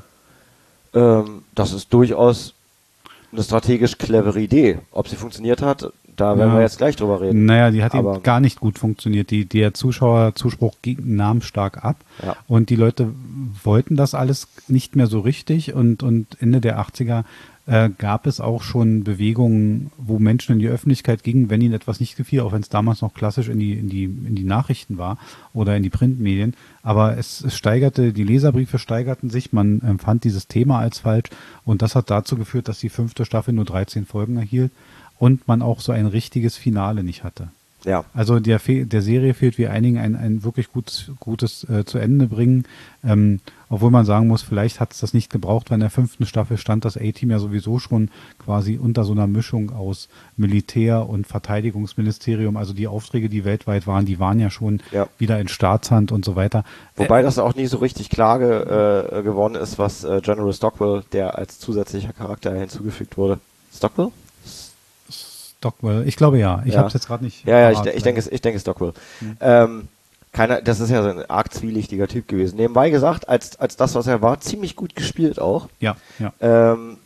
Speaker 2: ähm, das ist durchaus eine strategisch clevere Idee. Ob sie funktioniert hat, da werden ja. wir jetzt gleich drüber reden.
Speaker 1: Naja, die hat eben gar nicht gut funktioniert. Die, der Zuschauerzuspruch nahm stark ab
Speaker 2: ja.
Speaker 1: und die Leute wollten das alles nicht mehr so richtig und, und Ende der achtziger äh, gab es auch schon Bewegungen, wo Menschen in die Öffentlichkeit gingen, wenn ihnen etwas nicht gefiel, auch wenn es damals noch klassisch in die, in die, in die Nachrichten war oder in die Printmedien. Aber es, es steigerte, die Leserbriefe steigerten sich, man empfand dieses Thema als falsch und das hat dazu geführt, dass die fünfte Staffel nur dreizehn Folgen erhielt und man auch so ein richtiges Finale nicht hatte.
Speaker 2: Ja.
Speaker 1: Also der, der Serie fehlt wie einigen ein, ein wirklich gutes, gutes äh, zu Ende bringen. Ähm, obwohl man sagen muss, vielleicht hat es das nicht gebraucht, weil in der fünften Staffel stand das A-Team ja sowieso schon quasi unter so einer Mischung aus Militär und Verteidigungsministerium. Also die Aufträge, die weltweit waren, die waren ja schon ja. wieder in Staatshand und so weiter.
Speaker 2: Wobei äh, das auch nie so richtig klar ge, äh, geworden ist, was äh, General Stockwell, der als zusätzlicher Charakter hinzugefügt wurde. Stockwell?
Speaker 1: Stockwell, ich glaube ja. Ich
Speaker 2: ja.
Speaker 1: habe es jetzt gerade nicht.
Speaker 2: Ja, ja, ich, ich denke, ich denke Stockwell. Hm. Ähm, keiner, das ist ja so ein arg zwielichtiger Typ gewesen. Nebenbei gesagt, als als das, was er war, ziemlich gut gespielt auch.
Speaker 1: Ja, ja.
Speaker 2: Ähm,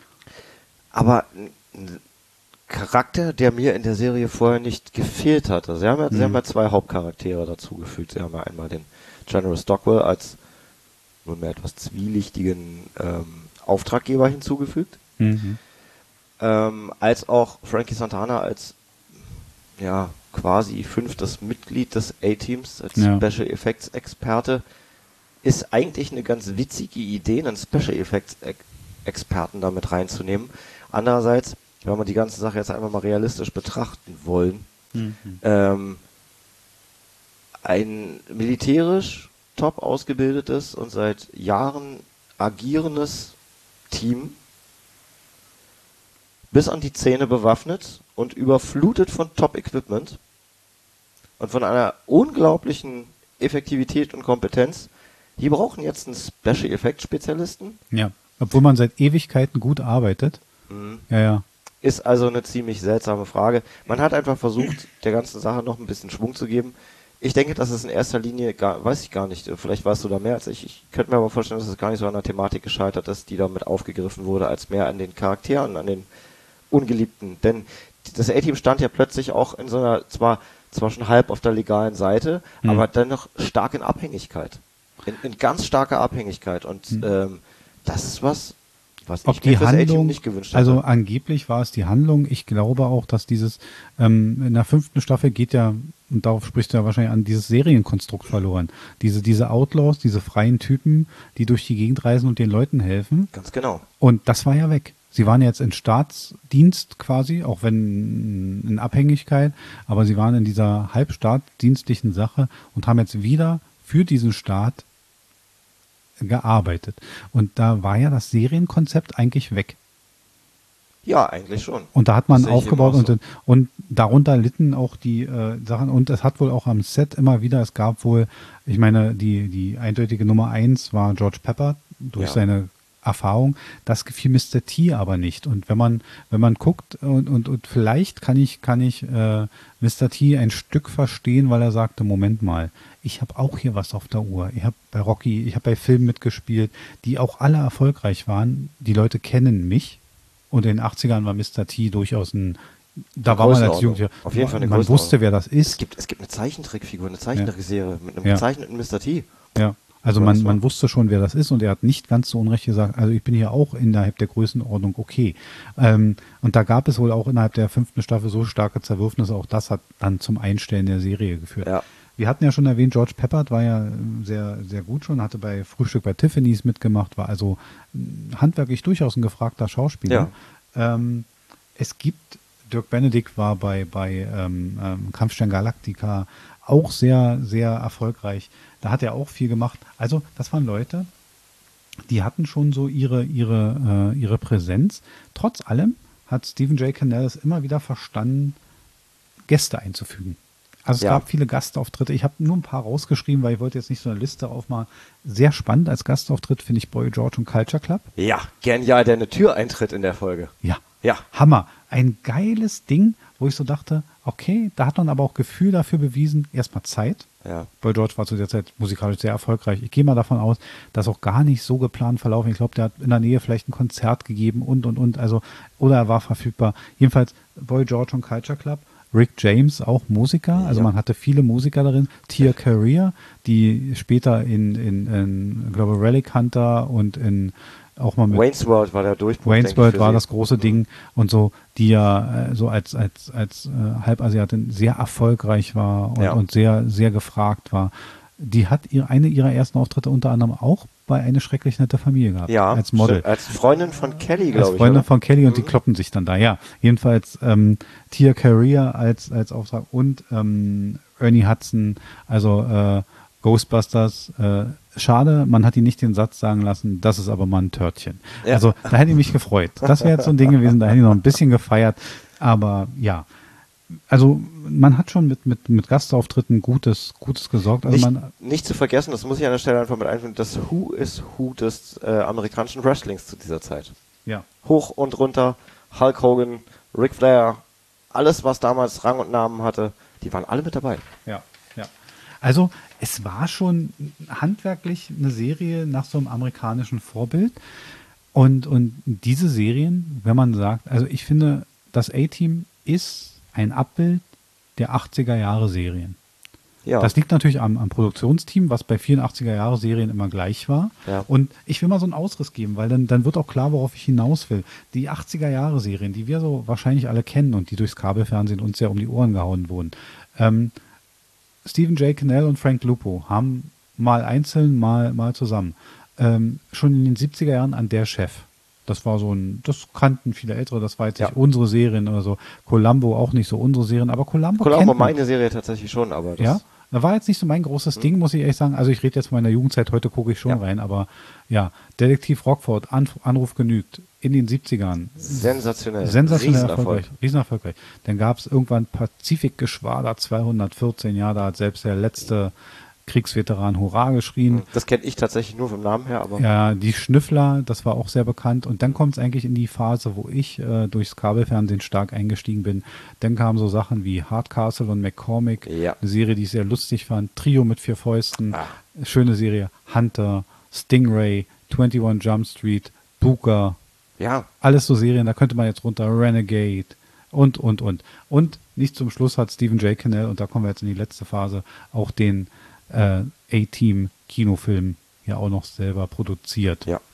Speaker 2: aber ein Charakter, der mir in der Serie vorher nicht gefehlt hat. Also sie haben ja, hm. sie haben ja zwei Hauptcharaktere dazugefügt. Sie haben ja einmal den General Stockwell als nunmehr etwas zwielichtigen ähm, Auftraggeber hinzugefügt.
Speaker 1: Mhm.
Speaker 2: Ähm, als auch Frankie Santana als ja quasi fünftes Mitglied des A-Teams, als
Speaker 1: Ja.
Speaker 2: Special Effects Experte, ist eigentlich eine ganz witzige Idee, einen Special Effects Experten damit reinzunehmen. Andererseits, wenn wir die ganze Sache jetzt einfach mal realistisch betrachten wollen,
Speaker 1: Mhm.
Speaker 2: ähm, ein militärisch top ausgebildetes und seit Jahren agierendes Team, bis an die Zähne bewaffnet und überflutet von Top-Equipment und von einer unglaublichen Effektivität und Kompetenz. Die brauchen jetzt einen Special-Effect-Spezialisten.
Speaker 1: Ja, obwohl man seit Ewigkeiten gut arbeitet.
Speaker 2: Mhm.
Speaker 1: Ja, ja.
Speaker 2: Ist also eine ziemlich seltsame Frage. Man hat einfach versucht, der ganzen Sache noch ein bisschen Schwung zu geben. Ich denke, dass es in erster Linie, gar, weiß ich gar nicht, vielleicht weißt du da mehr als ich. Ich könnte mir aber vorstellen, dass es gar nicht so an der Thematik gescheitert ist, die damit aufgegriffen wurde, als mehr an den Charakteren, an den Ungeliebten. Denn das A-Team stand ja plötzlich auch in so einer, zwar, zwar schon halb auf der legalen Seite,
Speaker 1: Mhm.
Speaker 2: aber dennoch stark in Abhängigkeit. In, in ganz starker Abhängigkeit. Und
Speaker 1: Mhm.
Speaker 2: ähm, das ist was, was
Speaker 1: Ob
Speaker 2: ich
Speaker 1: die
Speaker 2: mir fürs A-Team
Speaker 1: Handlung,
Speaker 2: nicht gewünscht hätte.
Speaker 1: also angeblich war es die Handlung. Ich glaube auch, dass dieses, ähm, in der fünften Staffel geht ja, und darauf sprichst du ja wahrscheinlich an, dieses Serienkonstrukt verloren. Diese, diese Outlaws, diese freien Typen, die durch die Gegend reisen und den Leuten helfen.
Speaker 2: Ganz genau.
Speaker 1: Und das war ja weg. Sie waren jetzt in Staatsdienst quasi, auch wenn in Abhängigkeit, aber sie waren in dieser halbstaatsdienstlichen Sache und haben jetzt wieder für diesen Staat gearbeitet. Und da war ja das Serienkonzept eigentlich weg.
Speaker 2: Ja, eigentlich schon.
Speaker 1: Und da hat man
Speaker 2: Das sehe ich
Speaker 1: aufgebaut
Speaker 2: eben auch
Speaker 1: und, und darunter litten auch die äh, Sachen. Und es hat wohl auch am Set immer wieder, es gab wohl, ich meine, die, die eindeutige Nummer eins war George Pepper durch
Speaker 2: Ja.
Speaker 1: seine Erfahrung. Das gefiel Mister T aber nicht. Und wenn man, wenn man guckt und, und, und vielleicht kann ich, kann ich äh, Mister T ein Stück verstehen, weil er sagte, Moment mal, ich habe auch hier was auf der Uhr. Ich habe bei Rocky, ich habe bei Filmen mitgespielt, die auch alle erfolgreich waren. Die Leute kennen mich. Und in den achtzigern war Mister T durchaus ein, da war man als
Speaker 2: Größenordnung.
Speaker 1: Jugendlicher,
Speaker 2: Auf jeden Fall eine
Speaker 1: man
Speaker 2: Größenordnung.
Speaker 1: wusste, wer das
Speaker 2: Es
Speaker 1: ist.
Speaker 2: gibt, es gibt eine Zeichentrickfigur, eine Zeichentrickserie mit einem
Speaker 1: Ja.
Speaker 2: gezeichneten Mister T.
Speaker 1: Ja, also
Speaker 2: Ja,
Speaker 1: man,
Speaker 2: das war-
Speaker 1: man wusste schon, wer das ist und er hat nicht ganz so unrecht gesagt, also ich bin hier auch innerhalb der Größenordnung okay. Ähm, und da gab es wohl auch innerhalb der fünften Staffel so starke Zerwürfnisse, auch das hat dann zum Einstellen der Serie geführt.
Speaker 2: Ja.
Speaker 1: Wir hatten ja schon erwähnt, George Peppard war ja sehr, sehr gut schon, hatte bei Frühstück bei Tiffany's mitgemacht, war also mh, handwerklich durchaus ein gefragter Schauspieler. Ähm, es gibt, Dirk Benedict war bei, bei ähm, ähm, Kampfstern Galactica auch sehr, sehr erfolgreich. Da hat er auch viel gemacht. Also das waren Leute, die hatten schon so ihre, ihre, äh, ihre Präsenz. Trotz allem hat Stephen J. Cannell es immer wieder verstanden, Gäste einzufügen. Also es
Speaker 2: Ja.
Speaker 1: gab viele Gastauftritte. Ich habe nur ein paar rausgeschrieben, weil ich wollte jetzt nicht so eine Liste aufmachen. Sehr spannend als Gastauftritt finde ich Boy George und Culture Club.
Speaker 2: Ja, genial, der eine Tür eintritt in der Folge.
Speaker 1: Ja,
Speaker 2: Ja.
Speaker 1: Hammer. Ein geiles Ding, wo ich so dachte, okay, da hat man aber auch Gefühl dafür bewiesen, erstmal Zeit.
Speaker 2: Ja.
Speaker 1: Boy George war zu der Zeit musikalisch sehr erfolgreich. Ich gehe mal davon aus, dass auch gar nicht so geplant verlaufen. Ich glaube, der hat in der Nähe vielleicht ein Konzert gegeben und, und, und. Also, oder er war verfügbar. Jedenfalls Boy George und Culture Club. Rick James, auch Musiker. Also
Speaker 2: Ja.
Speaker 1: man hatte viele Musiker darin. Tia Carrere, die später in, in, in Global Relic Hunter und in auch mal mit
Speaker 2: Wayne's World war der Durchbruch.
Speaker 1: Wayne's
Speaker 2: denke ich,
Speaker 1: World
Speaker 2: für
Speaker 1: war
Speaker 2: sie.
Speaker 1: das große Ding und so, die ja äh, so als als als äh, Halbasiatin sehr erfolgreich war und,
Speaker 2: Ja.
Speaker 1: und sehr sehr gefragt war. Die hat ihr eine ihrer ersten Auftritte unter anderem auch bei Eine schrecklich nette Familie gehabt,
Speaker 2: Ja,
Speaker 1: als Model.
Speaker 2: stimmt, als Freundin von Kelly,
Speaker 1: Als
Speaker 2: glaube ich.
Speaker 1: Freundin
Speaker 2: oder?
Speaker 1: von Kelly und die
Speaker 2: Mhm.
Speaker 1: kloppen sich dann da, ja. Jedenfalls ähm, Tia Carrere als als Auftrag und ähm, Ernie Hudson, also äh, Ghostbusters. Äh, schade, man hat ihn nicht den Satz sagen lassen, das ist aber mal ein Törtchen.
Speaker 2: Ja.
Speaker 1: Also da hätte ich mich gefreut. Das wäre jetzt so ein Ding gewesen, da hätte ich noch ein bisschen gefeiert. Aber ja, also man hat schon mit, mit, mit Gastauftritten Gutes, Gutes gesorgt. Also
Speaker 2: Nicht,
Speaker 1: man,
Speaker 2: nicht zu vergessen, das muss ich an der Stelle einfach mit einführen, das Who is Who des äh, amerikanischen Wrestlings zu dieser Zeit.
Speaker 1: ja.
Speaker 2: Hoch und runter, Hulk Hogan, Ric Flair, alles, was damals Rang und Namen hatte, die waren alle mit dabei.
Speaker 1: Ja, ja. Also es war schon handwerklich eine Serie nach so einem amerikanischen Vorbild. Und, und diese Serien, wenn man sagt, also ich finde, das A-Team ist ein Abbild der achtziger Jahre Serien.
Speaker 2: Ja.
Speaker 1: Das liegt natürlich am, am Produktionsteam, was bei vielen achtziger-Jahre-Serien immer gleich war.
Speaker 2: Ja.
Speaker 1: Und ich will mal so einen Ausriss geben, weil dann, dann wird auch klar, worauf ich hinaus will. Die achtziger-Jahre-Serien, die wir so wahrscheinlich alle kennen und die durchs Kabelfernsehen uns ja um die Ohren gehauen wurden. Ähm, Stephen J. Cannell und Frank Lupo haben mal einzeln, mal, mal zusammen. Ähm, schon in den siebziger Jahren an Der Chef. Das war so ein, das kannten viele Ältere, das war jetzt
Speaker 2: Ja.
Speaker 1: nicht unsere Serien oder so. Columbo auch nicht so unsere Serien, aber Columbo
Speaker 2: Columbo
Speaker 1: kennt man.
Speaker 2: meine Serie tatsächlich schon, aber das
Speaker 1: Ja, da war jetzt nicht so mein großes Ding, muss ich ehrlich sagen. Also ich rede jetzt von meiner Jugendzeit, heute gucke ich schon
Speaker 2: Ja.
Speaker 1: rein, aber ja, Detektiv Rockford, Anf Anruf genügt, in den siebzigern.
Speaker 2: sensationell.
Speaker 1: Sensationell
Speaker 2: Riesenerfolg.
Speaker 1: erfolgreich, riesen erfolgreich. Dann gab es irgendwann Pazifikgeschwader zweihundertvierzehn, ja, da hat selbst der letzte Kriegsveteran Hurra geschrien.
Speaker 2: Das kenne ich tatsächlich nur vom Namen her, aber
Speaker 1: Ja, die Schnüffler, das war auch sehr bekannt. Und dann kommt es eigentlich in die Phase, wo ich äh, durchs Kabelfernsehen stark eingestiegen bin. Dann kamen so Sachen wie Hardcastle und McCormick,
Speaker 2: Ja.
Speaker 1: eine Serie, die ich sehr lustig fand. Trio mit vier Fäusten,
Speaker 2: Ah.
Speaker 1: schöne Serie. Hunter, Stingray, einundzwanzig Jump Street, Booker,
Speaker 2: ja,
Speaker 1: alles so Serien, da könnte man jetzt runter, Renegade und, und, und. Und nicht zum Schluss hat Stephen J. Cannell, und da kommen wir jetzt in die letzte Phase, auch den äh, A-Team-Kinofilm ja auch noch selber produziert.
Speaker 2: ja.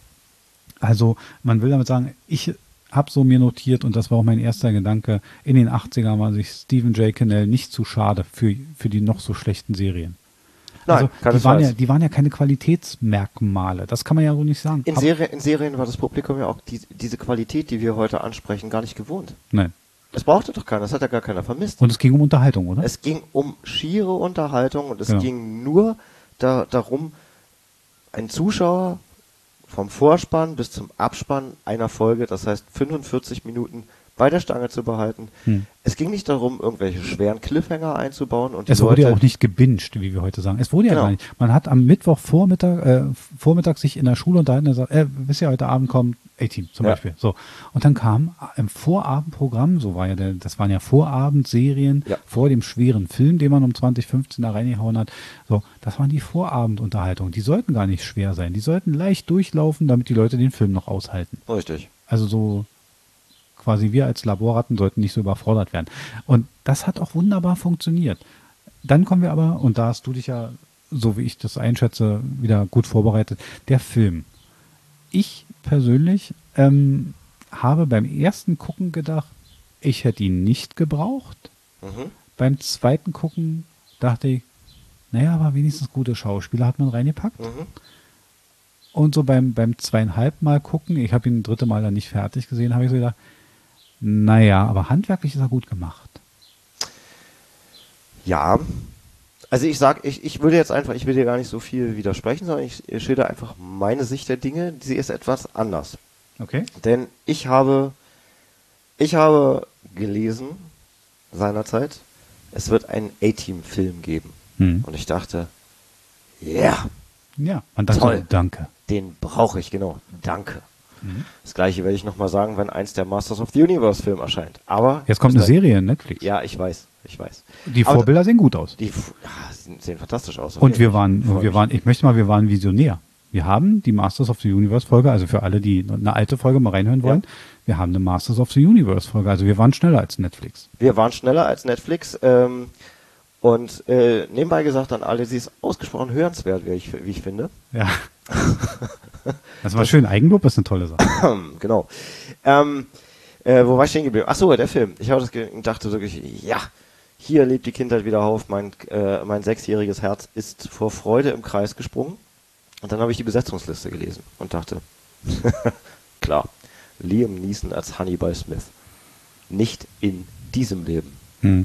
Speaker 1: Also man will damit sagen, ich habe so mir notiert, und das war auch mein erster Gedanke, in den achtzigern war sich Stephen J. Cannell nicht zu schade für, für die noch so schlechten Serien.
Speaker 2: Nein,
Speaker 1: also die
Speaker 2: keinesfalls.
Speaker 1: waren, ja, die waren ja keine Qualitätsmerkmale, das kann man ja so nicht sagen.
Speaker 2: In,
Speaker 1: Aber-
Speaker 2: Serie, in Serien war das Publikum ja auch die, diese Qualität, die wir heute ansprechen, gar nicht gewohnt.
Speaker 1: Nein.
Speaker 2: Das brauchte doch keiner, das hat ja gar keiner vermisst.
Speaker 1: Und es ging um Unterhaltung, oder?
Speaker 2: Es ging um schiere Unterhaltung und es
Speaker 1: Genau.
Speaker 2: ging nur da, darum, einen Zuschauer vom Vorspann bis zum Abspann einer Folge, das heißt fünfundvierzig Minuten, bei der Stange zu behalten.
Speaker 1: Hm.
Speaker 2: Es ging nicht darum, irgendwelche schweren Cliffhanger einzubauen und die
Speaker 1: Es wurde
Speaker 2: Leute,
Speaker 1: ja auch nicht gebinged, wie wir heute sagen. Es wurde ja
Speaker 2: Genau.
Speaker 1: gar nicht. Man hat am Mittwochvormittag äh, Vormittag sich in der Schule unterhalten und gesagt, äh, wisst ihr, heute Abend kommt A-Team zum
Speaker 2: Ja.
Speaker 1: Beispiel. So. Und dann kam im Vorabendprogramm, so war ja der, das waren ja Vorabendserien
Speaker 2: Ja.
Speaker 1: vor dem schweren Film, den man um zwanzig fünfzehn da reingehauen hat. So, das waren die Vorabendunterhaltungen. Die sollten gar nicht schwer sein. Die sollten leicht durchlaufen, damit die Leute den Film noch aushalten.
Speaker 2: Richtig.
Speaker 1: Also so quasi wir als Laborratten sollten nicht so überfordert werden. Und das hat auch wunderbar funktioniert. Dann kommen wir aber, und da hast du dich ja, so wie ich das einschätze, wieder gut vorbereitet, der Film. Ich persönlich ähm, habe beim ersten Gucken gedacht, ich hätte ihn nicht gebraucht.
Speaker 2: Mhm.
Speaker 1: Beim zweiten Gucken dachte ich, naja, aber wenigstens gute Schauspieler hat man reingepackt.
Speaker 2: Mhm.
Speaker 1: Und so beim, beim zweieinhalb Mal gucken, ich habe ihn das dritte Mal dann nicht fertig gesehen, habe ich so gedacht, naja, aber handwerklich ist er gut gemacht.
Speaker 2: Ja, also ich sag, ich, ich würde jetzt einfach, ich will dir gar nicht so viel widersprechen, sondern ich, ich schilder einfach meine Sicht der Dinge, sie ist etwas anders.
Speaker 1: Okay.
Speaker 2: Denn ich habe, ich habe gelesen seinerzeit, es wird einen A-Team-Film geben.
Speaker 1: Hm.
Speaker 2: Und ich dachte, ja,
Speaker 1: Ja, man dachte,
Speaker 2: Toll.
Speaker 1: danke.
Speaker 2: den brauche ich, genau, danke.
Speaker 1: Mhm.
Speaker 2: Das gleiche werde ich nochmal sagen, wenn eins der Masters of the Universe Film erscheint. Aber
Speaker 1: Jetzt kommt eine
Speaker 2: bis dahin-
Speaker 1: Serie in Netflix.
Speaker 2: Ja, ich weiß, ich weiß.
Speaker 1: Die
Speaker 2: Aber
Speaker 1: Vorbilder sehen gut aus.
Speaker 2: Die f- ja, sehen, sehen fantastisch aus.
Speaker 1: Und wir waren,
Speaker 2: Freu
Speaker 1: wir
Speaker 2: mich.
Speaker 1: waren, ich möchte mal, wir waren visionär. Wir haben die Masters of the Universe Folge, also für alle, die eine alte Folge mal reinhören wollen, wir haben eine Masters of the Universe Folge, also wir waren schneller als Netflix.
Speaker 2: Wir waren schneller als Netflix. Ähm, und äh, nebenbei gesagt an alle, sie ist ausgesprochen hörenswert, wie ich, wie ich finde.
Speaker 1: Ja. Das war schön. Eigenlob ist eine tolle Sache.
Speaker 2: Genau. Ähm, äh, wo war ich stehen geblieben? Achso, der Film. Ich habe das ge dachte wirklich, ja, hier lebt die Kindheit wieder auf. Mein, äh, mein sechsjähriges Herz ist vor Freude im Kreis gesprungen. Und dann habe ich die Besetzungsliste gelesen und dachte, klar, Liam Neeson als Hannibal Smith. Nicht in diesem Leben.
Speaker 1: Hm.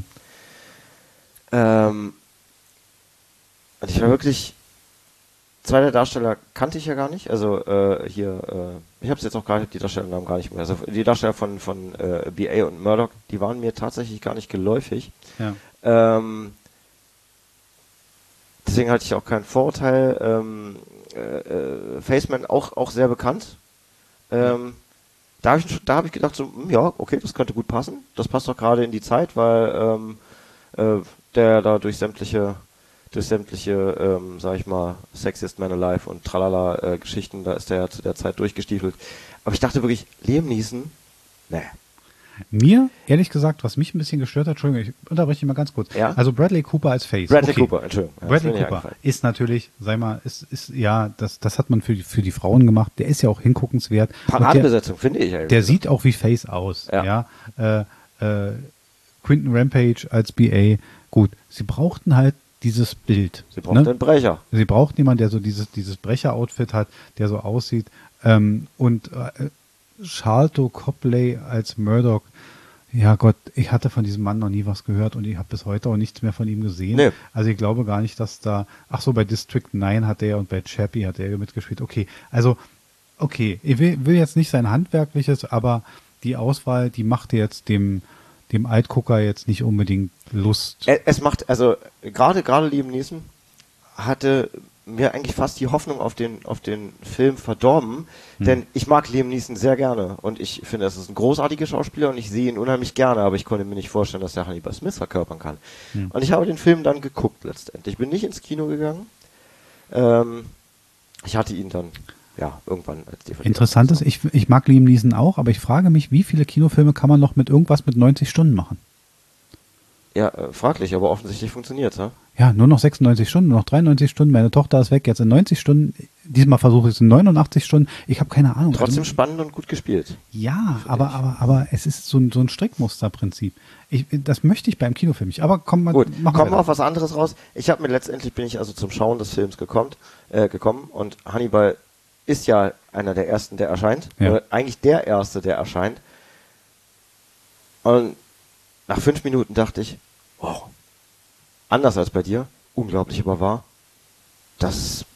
Speaker 2: Ähm, und ich war wirklich, zwei der Darsteller kannte ich ja gar nicht. Also äh, hier, äh, ich habe es jetzt auch gar nicht, die Darstellernamen gar nicht mehr. Also die Darsteller von, von äh, B A und Murdoch, die waren mir tatsächlich gar nicht geläufig.
Speaker 1: Ja.
Speaker 2: Ähm, deswegen hatte ich auch kein Vorurteil. Ähm, äh, äh, Faceman auch, auch sehr bekannt. Ähm, da habe ich, da hab ich gedacht, so, hm, ja, okay, das könnte gut passen. Das passt doch gerade in die Zeit, weil ähm, äh, der da durch sämtliche, durch sämtliche, ähm, sag ich mal, Sexiest Man Alive und Tralala äh, Geschichten, da ist der zu der Zeit durchgestiefelt. Aber ich dachte wirklich, Liam Neeson, nee.
Speaker 1: Mir, ehrlich gesagt, was mich ein bisschen gestört hat, Entschuldigung, ich unterbreche dich mal ganz kurz.
Speaker 2: Ja?
Speaker 1: Also Bradley Cooper als Face.
Speaker 2: Bradley
Speaker 1: okay.
Speaker 2: Cooper, Entschuldigung. Ja,
Speaker 1: Bradley Cooper ist natürlich, sag mal, ist, ist ja, das, das hat man für die, für die Frauen gemacht. Der ist ja auch hinguckenswert.
Speaker 2: Paradebesetzung, finde ich.
Speaker 1: Der sieht auch wie Face aus. Ja. ja? Äh, äh, Quentin Rampage als B A. Gut, sie brauchten halt dieses Bild.
Speaker 2: Sie brauchten ne? einen Brecher.
Speaker 1: Sie brauchten jemanden, der so dieses, dieses Brecher-Outfit hat, der so aussieht. Ähm, und äh, Sharlto Copley als Murdoch, ja Gott, ich hatte von diesem Mann noch nie was gehört und ich habe bis heute auch nichts mehr von ihm gesehen. Nee. Also ich glaube gar nicht, dass da, ach so, bei District neun hat er und bei Chappie hat er mitgespielt. Okay, also, okay, ich will, will jetzt nicht sein Handwerkliches, aber die Auswahl, die machte jetzt dem, dem Altgucker jetzt nicht unbedingt Lust.
Speaker 2: Es macht, also gerade, gerade Liam Neeson hatte mir eigentlich fast die Hoffnung auf den, auf den Film verdorben, hm. denn ich mag Liam Neeson sehr gerne und ich finde, es ist ein großartiger Schauspieler und ich sehe ihn unheimlich gerne, aber ich konnte mir nicht vorstellen, dass er Hannibal Smith verkörpern kann. Hm. Und ich habe den Film dann geguckt letztendlich. Ich bin nicht ins Kino gegangen. Ähm, ich hatte ihn dann, ja, irgendwann als D V D.
Speaker 1: Interessant ist, ich, ich mag Liam Neeson auch, aber ich frage mich, wie viele Kinofilme kann man noch mit irgendwas mit neunzig Stunden machen?
Speaker 2: Ja, äh, fraglich, aber offensichtlich funktioniert's, ja?
Speaker 1: Ja, nur noch sechsundneunzig Stunden, nur noch dreiundneunzig Stunden, meine Tochter ist weg, jetzt in neunzig Stunden, diesmal versuche ich es in neunundachtzig Stunden, ich habe keine Ahnung.
Speaker 2: Trotzdem
Speaker 1: also,
Speaker 2: spannend und gut gespielt.
Speaker 1: Ja, aber, aber, aber es ist so ein, so ein Strickmusterprinzip. Ich, das möchte ich beim Kinofilm nicht, aber komm mal,
Speaker 2: gut, kommen wir auf was anderes raus. Ich habe mir letztendlich, bin ich also zum Schauen des Films gekommen, äh, gekommen und Hannibal ist ja einer der ersten, der erscheint, ja. Oder eigentlich der erste, der erscheint. Und nach fünf Minuten dachte ich, oh, anders als bei dir, unglaublich aber wahr, das,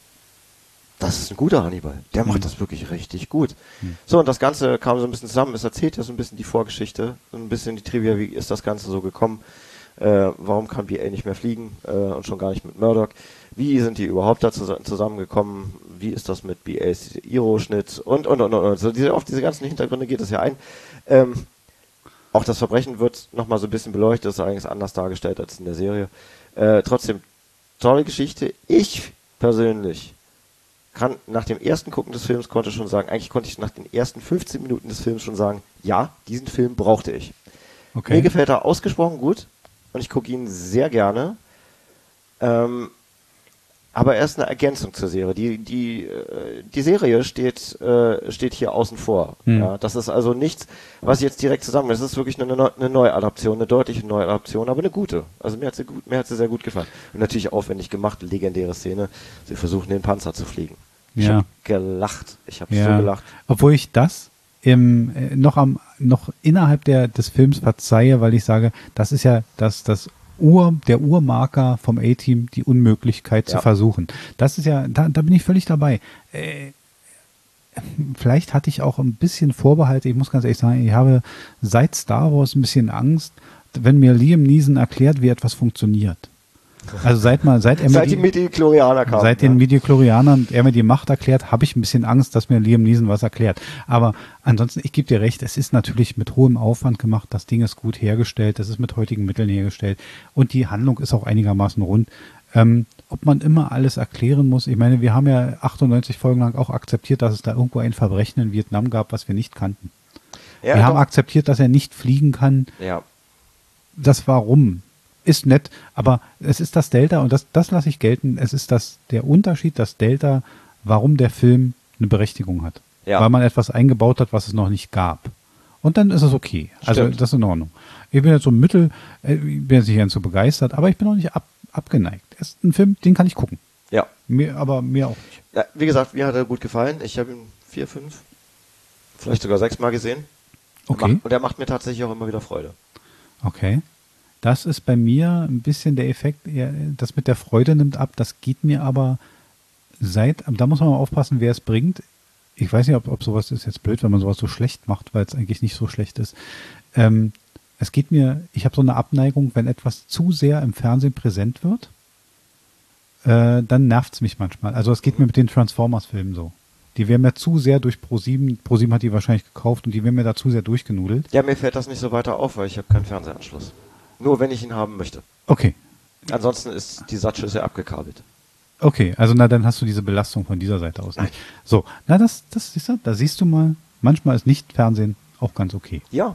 Speaker 2: das ist ein guter Hannibal. Der macht mhm. das wirklich richtig gut. Mhm. So, und das Ganze kam so ein bisschen zusammen. Es erzählt ja so ein bisschen die Vorgeschichte, so ein bisschen die Trivia, wie ist das Ganze so gekommen, äh, warum kann B A nicht mehr fliegen äh, und schon gar nicht mit Murdoch, wie sind die überhaupt da zus- zusammengekommen, wie ist das mit B As Iro-Schnitt und, und, und, und, und. So diese, auf diese ganzen Hintergründe geht es ja ein. Ähm, Auch das Verbrechen wird nochmal so ein bisschen beleuchtet, ist eigentlich anders dargestellt als in der Serie. Äh, trotzdem, tolle Geschichte. Ich persönlich kann nach dem ersten Gucken des Films konnte schon sagen, eigentlich konnte ich nach den ersten fünfzehn Minuten des Films schon sagen, ja, diesen Film brauchte ich. Okay. Mir gefällt er ausgesprochen gut und ich gucke ihn sehr gerne. Ähm, aber er ist eine Ergänzung zur Serie. Die, die, die Serie steht, äh, steht hier außen vor. Hm. Ja, das ist also nichts, was jetzt direkt zusammen ist. Das ist wirklich eine, Neu- eine Neuadaption, eine deutliche Neuadaption, aber eine gute. Also mir hat sie gut, mir hat sie sehr gut gefallen. Und natürlich aufwendig gemacht, legendäre Szene. Sie versuchen den Panzer zu fliegen. Ich
Speaker 1: ja.
Speaker 2: habe gelacht. Ich habe
Speaker 1: ja.
Speaker 2: so gelacht.
Speaker 1: Obwohl ich das im, äh, noch am, noch innerhalb der, des Films verzeihe, weil ich sage, das ist ja das, das Ur, der Urmarker vom A-Team, die Unmöglichkeit ja. zu versuchen. Das ist ja, da, da bin ich völlig dabei. Äh, vielleicht hatte ich auch ein bisschen Vorbehalte, ich muss ganz ehrlich sagen, ich habe seit Star Wars ein bisschen Angst, wenn mir Liam Neeson erklärt, wie etwas funktioniert. Also seit mal, seit er
Speaker 2: seit
Speaker 1: mir
Speaker 2: die Midi-Chlorianer kamen.
Speaker 1: Seit den ja. Midi-Chlorianern er mir die Macht erklärt, habe ich ein bisschen Angst, dass mir Liam Neeson was erklärt. Aber ansonsten, ich gebe dir recht, es ist natürlich mit hohem Aufwand gemacht, das Ding ist gut hergestellt, das ist mit heutigen Mitteln hergestellt und die Handlung ist auch einigermaßen rund. Ähm, ob man immer alles erklären muss, ich meine, wir haben ja achtundneunzig Folgen lang auch akzeptiert, dass es da irgendwo ein Verbrechen in Vietnam gab, was wir nicht kannten. Ja, wir doch. haben akzeptiert, dass er nicht fliegen kann.
Speaker 2: Ja.
Speaker 1: Das Warum ist nett, aber es ist das Delta und das, das lasse ich gelten. Es ist das, der Unterschied, das Delta, warum der Film eine Berechtigung hat. Ja. Weil man etwas eingebaut hat, was es noch nicht gab. Und dann ist es okay. Also Stimmt. das ist in Ordnung. Ich bin jetzt so mittel, ich bin jetzt nicht ganz so begeistert, aber ich bin auch nicht ab, abgeneigt. Es ist ein Film, den kann ich gucken.
Speaker 2: Ja.
Speaker 1: Mir, aber mir auch nicht.
Speaker 2: Ja, wie gesagt, mir hat er gut gefallen. Ich habe ihn vier, fünf, vielleicht sogar sechs Mal gesehen.
Speaker 1: Okay.
Speaker 2: Und er macht mir tatsächlich auch immer wieder Freude.
Speaker 1: Okay. Das ist bei mir ein bisschen der Effekt, ja, das mit der Freude nimmt ab, das geht mir aber seit, da muss man mal aufpassen, wer es bringt. Ich weiß nicht, ob, ob sowas ist jetzt blöd, wenn man sowas so schlecht macht, weil es eigentlich nicht so schlecht ist. Ähm, es geht mir, ich habe so eine Abneigung, wenn etwas zu sehr im Fernsehen präsent wird, äh, dann nervt es mich manchmal. Also es geht mir mit den Transformers-Filmen so. Die werden mir zu sehr durch ProSieben, ProSieben hat die wahrscheinlich gekauft und die werden mir da zu sehr durchgenudelt.
Speaker 2: Ja, mir fällt das nicht so weiter auf, weil ich habe keinen Fernsehanschluss. Nur wenn ich ihn haben möchte.
Speaker 1: Okay.
Speaker 2: Ansonsten ist die Satzschüssel abgekabelt.
Speaker 1: Okay, also na dann hast du diese Belastung von dieser Seite aus nicht. So, na das, das siehst du, da siehst du mal, manchmal ist nicht Fernsehen auch ganz okay.
Speaker 2: Ja,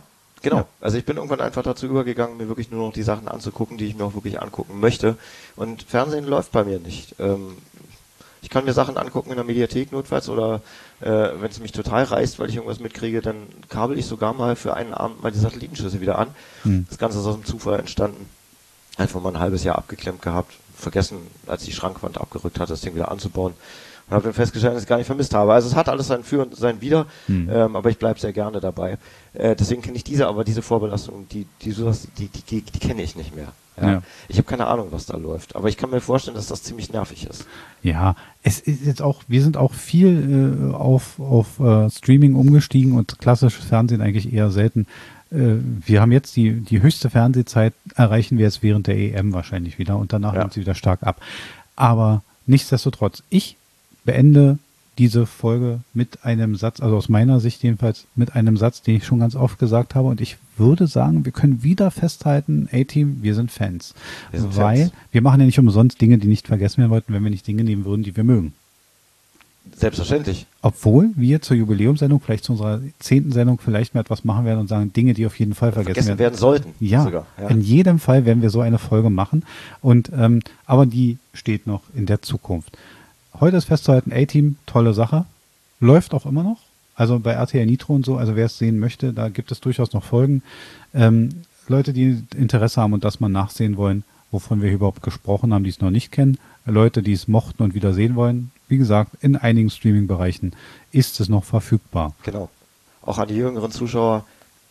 Speaker 2: Genau.
Speaker 1: Ja.
Speaker 2: Also ich bin irgendwann einfach dazu übergegangen, mir wirklich nur noch die Sachen anzugucken, die ich mir auch wirklich angucken möchte. Und Fernsehen läuft bei mir nicht. Ähm, ich kann mir Sachen angucken in der Mediathek notfalls oder äh, wenn es mich total reißt, weil ich irgendwas mitkriege, dann kabel ich sogar mal für einen Abend mal die Satellitenschüsse wieder an. Hm. Das Ganze ist aus dem Zufall entstanden. Einfach mal ein halbes Jahr abgeklemmt gehabt, vergessen, als die Schrankwand abgerückt hat, das Ding wieder anzubauen. Und habe dann festgestellt, dass ich es gar nicht vermisst habe. Also es hat alles sein Für und sein Wider, hm. ähm, aber ich bleibe sehr gerne dabei. Äh, deswegen kenne ich diese, aber diese Vorbelastung, die die sowas, die die, die, die kenne ich nicht mehr. Ja. Ja. Ich habe keine Ahnung, was da läuft, aber ich kann mir vorstellen, dass das ziemlich nervig ist.
Speaker 1: Ja, es ist jetzt auch, wir sind auch viel äh, auf auf äh, Streaming umgestiegen und klassisches Fernsehen eigentlich eher selten. Äh, wir haben jetzt die die höchste Fernsehzeit, erreichen wir jetzt während der E M wahrscheinlich wieder und danach ja. nimmt sie wieder stark ab. Aber nichtsdestotrotz, ich beende diese Folge mit einem Satz, also aus meiner Sicht jedenfalls mit einem Satz, den ich schon ganz oft gesagt habe, und ich würde sagen, wir können wieder festhalten, A-Team, wir sind Fans. Wir sind Weil Fans. Wir machen ja nicht umsonst Dinge, die nicht vergessen werden wollten, wenn wir nicht Dinge nehmen würden, die wir mögen.
Speaker 2: Selbstverständlich.
Speaker 1: Obwohl wir zur Jubiläumssendung, vielleicht zu unserer zehnten Sendung, vielleicht mal etwas machen werden und sagen, Dinge, die auf jeden Fall vergessen,
Speaker 2: vergessen werden. werden sollten.
Speaker 1: Ja, sogar, ja, in jedem Fall werden wir so eine Folge machen. Und ähm, aber die steht noch in der Zukunft. Heute ist festzuhalten, A-Team, tolle Sache. Läuft auch immer noch. Also bei R T L Nitro und so, also wer es sehen möchte, da gibt es durchaus noch Folgen. Ähm, Leute, die Interesse haben und das mal nachsehen wollen, wovon wir hier überhaupt gesprochen haben, die es noch nicht kennen. Leute, die es mochten und wieder sehen wollen. Wie gesagt, in einigen Streaming-Bereichen ist es noch verfügbar.
Speaker 2: Genau. Auch an die jüngeren Zuschauer,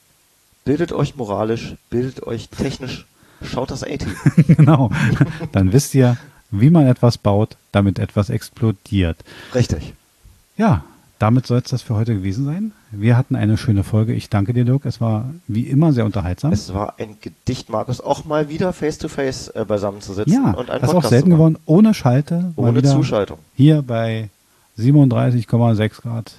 Speaker 2: bildet euch moralisch, bildet euch technisch, schaut das A-Team.
Speaker 1: Genau. Dann wisst ihr, wie man etwas baut, damit etwas explodiert.
Speaker 2: Richtig.
Speaker 1: Ja, damit soll es das für heute gewesen sein. Wir hatten eine schöne Folge. Ich danke dir, Dirk. Es war wie immer sehr unterhaltsam.
Speaker 2: Es war ein Gedicht, Markus, auch mal wieder face-to-face äh, beisammenzusitzen.
Speaker 1: Ja,
Speaker 2: und ein
Speaker 1: das ist auch selten geworden, ohne Schalte.
Speaker 2: Ohne Zuschaltung.
Speaker 1: Hier bei siebenunddreißig Komma sechs Grad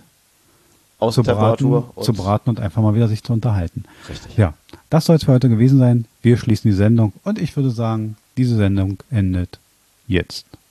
Speaker 1: zu braten, zu braten und einfach mal wieder sich zu unterhalten.
Speaker 2: Richtig.
Speaker 1: Ja, das soll es für heute gewesen sein. Wir schließen die Sendung und ich würde sagen, diese Sendung endet jetzt.